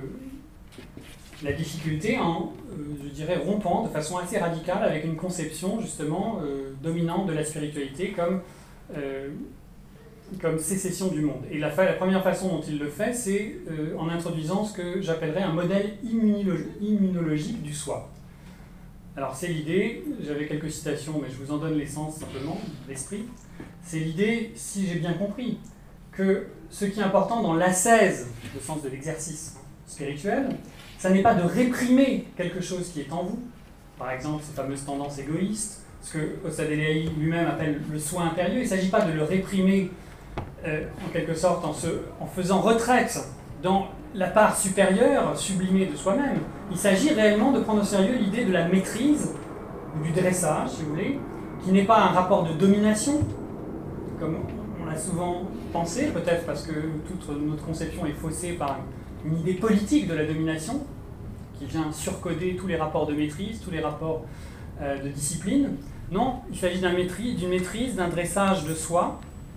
la difficulté en, euh, je dirais, rompant de façon assez radicale avec une conception justement euh, dominante de la spiritualité comme, euh, comme sécession du monde. Et la, la première façon dont il le fait, c'est euh, en introduisant ce que j'appellerais un modèle immunologi immunologique du soi. Alors c'est l'idée, j'avais quelques citations, mais je vous en donne l'essence simplement, l'esprit. C'est l'idée, si j'ai bien compris, que ce qui est important dans l'ascèse, le sens de l'exercice spirituel, ça n'est pas de réprimer quelque chose qui est en vous, par exemple ces fameuses tendances égoïstes, ce que Sadelaï lui-même appelle le soi impérieux. Il ne s'agit pas de le réprimer euh, en quelque sorte en, se, en faisant retraite dans la part supérieure, sublimée de soi-même. Il s'agit réellement de prendre au sérieux l'idée de la maîtrise, ou du dressage, si vous voulez, qui n'est pas un rapport de domination, comme on l'a souvent pensé, peut-être parce que toute notre conception est faussée par une idée politique de la domination, qui vient surcoder tous les rapports de maîtrise, tous les rapports euh, de discipline. Non, il s'agit d'une maîtrise, d'une maîtrise, d'un dressage de soi,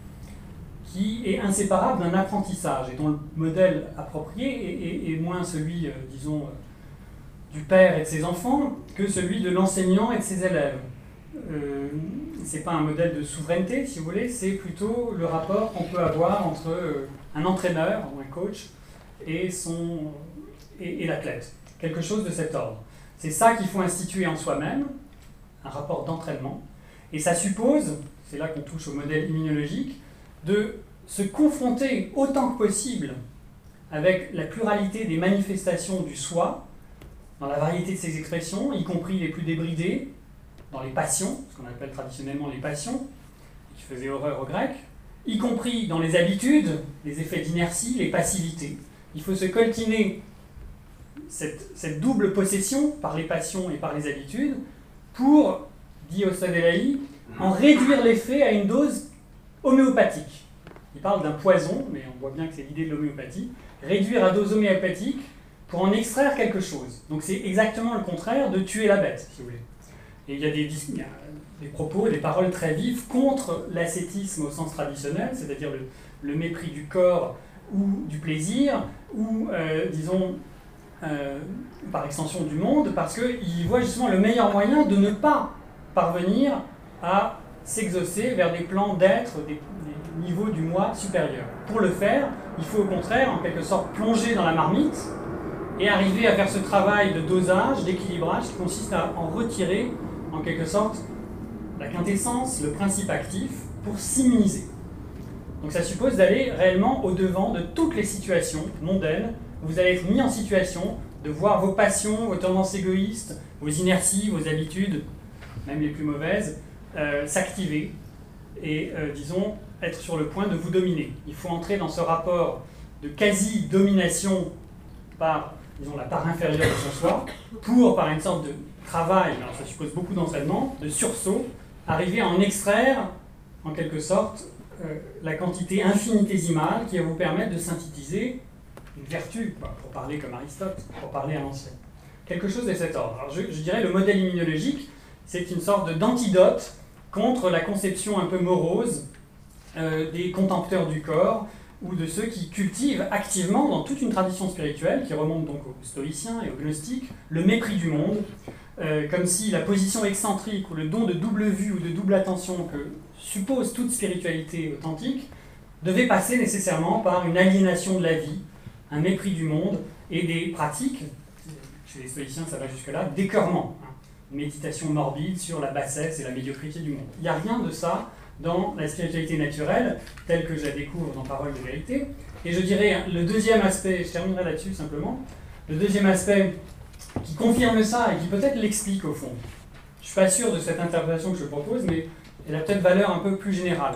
qui est inséparable d'un apprentissage, et dont le modèle approprié est, est, est moins celui, euh, disons, euh, du père et de ses enfants, que celui de l'enseignant et de ses élèves. Euh, c'est pas un modèle de souveraineté, si vous voulez, c'est plutôt le rapport qu'on peut avoir entre euh, un entraîneur, ou un coach, et, son, et, et l'athlète. Quelque chose de cet ordre. C'est ça qu'il faut instituer en soi-même, un rapport d'entraînement, et ça suppose, c'est là qu'on touche au modèle immunologique, de se confronter autant que possible avec la pluralité des manifestations du soi, dans la variété de ses expressions, y compris les plus débridées, dans les passions, ce qu'on appelle traditionnellement les passions, qui faisaient horreur aux Grecs, y compris dans les habitudes, les effets d'inertie, les passivités. Il faut se coltiner cette, cette double possession par les passions et par les habitudes pour, dit Sadelaï, en réduire l'effet à une dose homéopathique. Il parle d'un poison, mais on voit bien que c'est l'idée de l'homéopathie. Réduire à dose homéopathique pour en extraire quelque chose. Donc c'est exactement le contraire de tuer la bête, si vous voulez. Et il y a des, il y a des propos, des paroles très vives contre l'ascétisme au sens traditionnel, c'est-à-dire le, le mépris du corps ou du plaisir, ou, euh, disons, euh, par extension du monde, parce qu'il voit justement le meilleur moyen de ne pas parvenir à s'exaucer vers des plans d'être, des, des niveaux du moi supérieur. Pour le faire, il faut au contraire, en quelque sorte, plonger dans la marmite et arriver à faire ce travail de dosage, d'équilibrage, qui consiste à en retirer, en quelque sorte, la quintessence, le principe actif, pour s'immuniser. Donc ça suppose d'aller réellement au-devant de toutes les situations mondaines où vous allez être mis en situation de voir vos passions, vos tendances égoïstes, vos inerties, vos habitudes, même les plus mauvaises, euh, s'activer et, euh, disons, être sur le point de vous dominer. Il faut entrer dans ce rapport de quasi-domination par, disons, la part inférieure de son soi, pour, par une sorte de travail, alors ça suppose beaucoup d'entraînement, de sursaut, arriver à en extraire, en quelque sorte, euh, la quantité infinitésimale qui va vous permettre de synthétiser une vertu, bah, pour parler comme Aristote, pour parler à l'ancien. Quelque chose de cet ordre. Alors je, je dirais le modèle immunologique, c'est une sorte d'antidote contre la conception un peu morose euh, des contempteurs du corps, ou de ceux qui cultivent activement, dans toute une tradition spirituelle, qui remonte donc aux stoïciens et aux gnostiques, le mépris du monde, euh, comme si la position excentrique ou le don de double vue ou de double attention que suppose toute spiritualité authentique devait passer nécessairement par une aliénation de la vie, un mépris du monde et des pratiques, chez les stoïciens ça va jusque-là, d'écœurement, hein, une méditation morbide sur la bassesse et la médiocrité du monde. Il n'y a rien de ça dans la spiritualité naturelle, telle que je la découvre dans Parole de vérité. Et je dirais, le deuxième aspect, je terminerai là-dessus simplement, le deuxième aspect qui confirme ça et qui peut-être l'explique au fond. Je ne suis pas sûr de cette interprétation que je propose, mais elle a peut-être valeur un peu plus générale.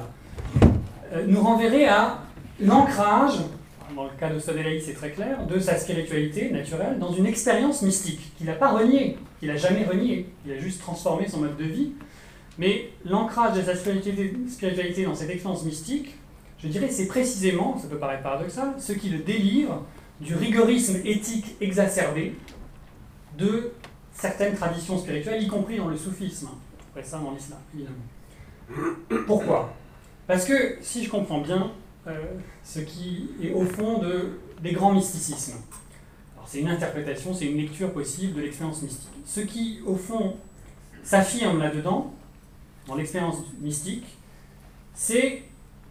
Euh, nous renverrait à l'ancrage, dans le cas de Sadelaï c'est très clair, de sa spiritualité naturelle dans une expérience mystique qu'il n'a pas reniée, qu'il n'a jamais reniée, il a juste transformé son mode de vie, Mais l'ancrage de sa spiritualité, spiritualité dans cette expérience mystique, je dirais, c'est précisément, ça peut paraître paradoxal, ce qui le délivre du rigorisme éthique exacerbé de certaines traditions spirituelles, y compris dans le soufisme. On ferait ça dans l'islam, évidemment. Pourquoi? Parce que, si je comprends bien, euh, ce qui est au fond de, des grands mysticismes, alors c'est une interprétation, c'est une lecture possible de l'expérience mystique. Ce qui, au fond, s'affirme là-dedans, dans l'expérience mystique, c'est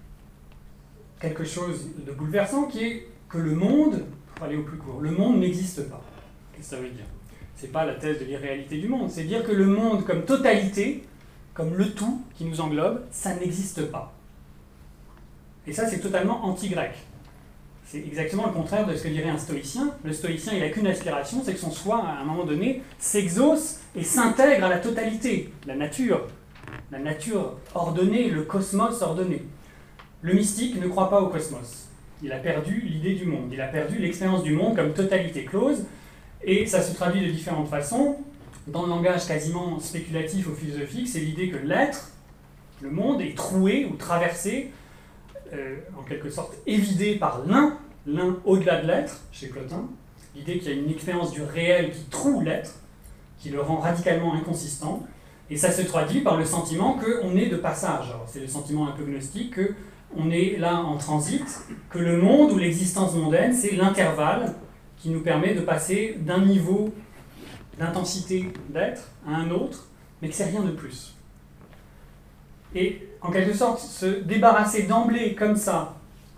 quelque chose de bouleversant qui est que le monde, pour aller au plus court, le monde n'existe pas. Qu'est-ce que ça veut dire? C'est pas la thèse de l'irréalité du monde, c'est dire que le monde comme totalité, comme le tout qui nous englobe, ça n'existe pas. Et ça, c'est totalement anti-grec. C'est exactement le contraire de ce que dirait un stoïcien. Le stoïcien, il n'a qu'une aspiration, c'est que son soi, à un moment donné, s'exauce et s'intègre à la totalité, la nature, la nature ordonnée, le cosmos ordonné. Le mystique ne croit pas au cosmos. Il a perdu l'idée du monde, il a perdu l'expérience du monde comme totalité close, et ça se traduit de différentes façons. Dans le langage quasiment spéculatif ou philosophique, c'est l'idée que l'être, le monde, est troué ou traversé, euh, en quelque sorte évidé par l'un, l'un au-delà de l'être, chez Plotin, l'idée qu'il y a une expérience du réel qui troue l'être, qui le rend radicalement inconsistant, et ça se traduit par le sentiment qu'on est de passage. Alors, c'est le sentiment un peu gnostique qu'on est là en transit, que le monde ou l'existence mondaine, c'est l'intervalle qui nous permet de passer d'un niveau d'intensité d'être à un autre, mais que c'est rien de plus. Et en quelque sorte, se débarrasser d'emblée comme ça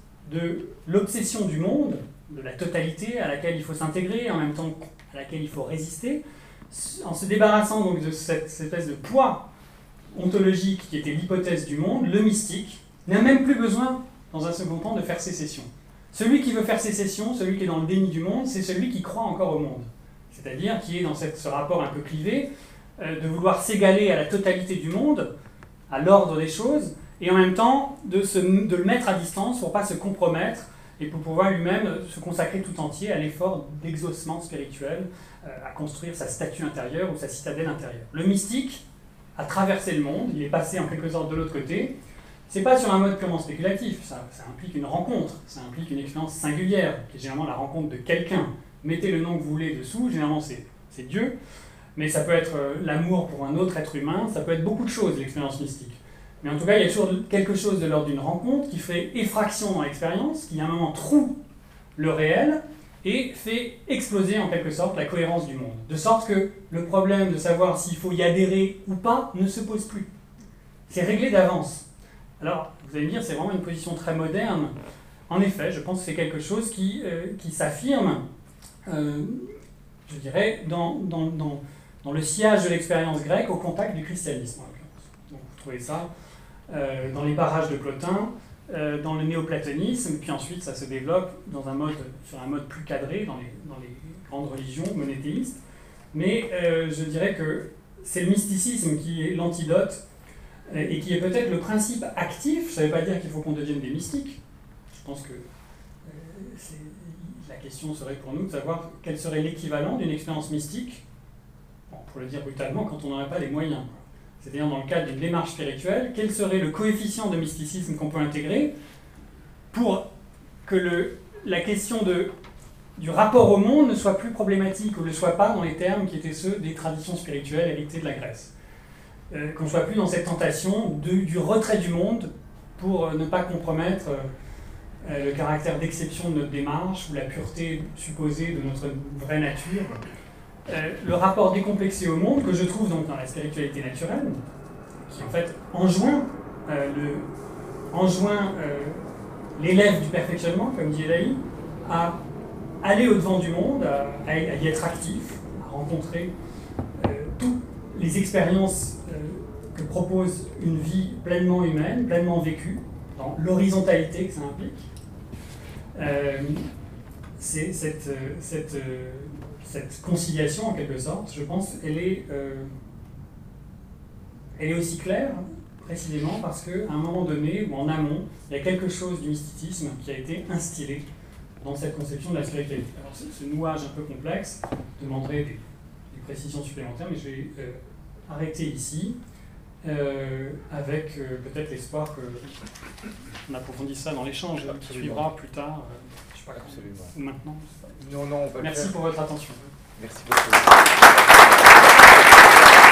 de l'obsession du monde, de la totalité à laquelle il faut s'intégrer, en même temps à laquelle il faut résister, en se débarrassant donc de cette, cette espèce de poids ontologique qui était l'hypothèse du monde, le mystique n'a même plus besoin, dans un second temps, de faire sécession. Celui qui veut faire sécession, celui qui est dans le déni du monde, c'est celui qui croit encore au monde. C'est-à-dire qui est dans cette, ce rapport un peu clivé, euh, de vouloir s'égaler à la totalité du monde, à l'ordre des choses, et en même temps de, se, de le mettre à distance pour ne pas se compromettre et pour pouvoir lui-même se consacrer tout entier à l'effort d'exaucement spirituel, euh, à construire sa statue intérieure ou sa citadelle intérieure. Le mystique a traversé le monde, il est passé en quelque sorte de l'autre côté. C'est pas sur un mode purement spéculatif, ça, ça implique une rencontre, ça implique une expérience singulière, qui est généralement la rencontre de quelqu'un. Mettez le nom que vous voulez dessous, généralement c'est, c'est Dieu, mais ça peut être euh, l'amour pour un autre être humain, ça peut être beaucoup de choses, l'expérience mystique. Mais en tout cas, il y a toujours quelque chose de l'ordre d'une rencontre qui fait effraction dans l'expérience, qui à un moment troue le réel et fait exploser en quelque sorte la cohérence du monde. De sorte que le problème de savoir s'il faut y adhérer ou pas ne se pose plus. C'est réglé d'avance. Alors, vous allez me dire, c'est vraiment une position très moderne. En effet, je pense que c'est quelque chose qui, euh, qui s'affirme, euh, je dirais, dans, dans, dans, dans le sillage de l'expérience grecque au contact du christianisme. Donc, vous trouvez ça euh, dans les barrages de Plotin, euh, dans le néoplatonisme, puis ensuite ça se développe dans un mode, sur un mode plus cadré dans les, dans les grandes religions monothéistes. Mais euh, je dirais que c'est le mysticisme qui est l'antidote et qui est peut-être le principe actif. Ça ne veut pas dire qu'il faut qu'on devienne des mystiques. Je pense que euh, c'est, la question serait pour nous de savoir quel serait l'équivalent d'une expérience mystique, bon, pour le dire brutalement, quand on n'aurait pas les moyens. C'est-à-dire dans le cadre d'une démarche spirituelle, quel serait le coefficient de mysticisme qu'on peut intégrer pour que le, la question de, du rapport au monde ne soit plus problématique ou ne soit pas dans les termes qui étaient ceux des traditions spirituelles héritées de la Grèce. Euh, qu'on ne soit plus dans cette tentation de, du retrait du monde pour euh, ne pas compromettre euh, le caractère d'exception de notre démarche ou la pureté supposée de notre vraie nature. Euh, le rapport décomplexé au monde que je trouve donc dans la spiritualité naturelle, qui en fait enjoint, euh, le, enjoint euh, l'élève du perfectionnement, comme dit Elahi, à aller au-devant du monde, à, à y être actif, à rencontrer euh, toutes les expériences euh, que propose une vie pleinement humaine, pleinement vécue, dans l'horizontalité que ça implique. Euh, c'est cette, cette, cette conciliation, en quelque sorte, je pense, elle est, euh, elle est aussi claire, précisément parce qu'à un moment donné, ou en amont, il y a quelque chose du mysticisme qui a été instillé dans cette conception de la spiritualité. Alors, ce, ce nouage un peu complexe demanderait des, des précisions supplémentaires, mais je vais euh, arrêter ici. euh, avec euh, peut-être l'espoir qu'on approfondisse ça dans l'échange qui suivra plus tard, euh, je sais pas quand, Absolument. ou maintenant. Non, non, on va Merci faire. pour votre attention. Merci beaucoup.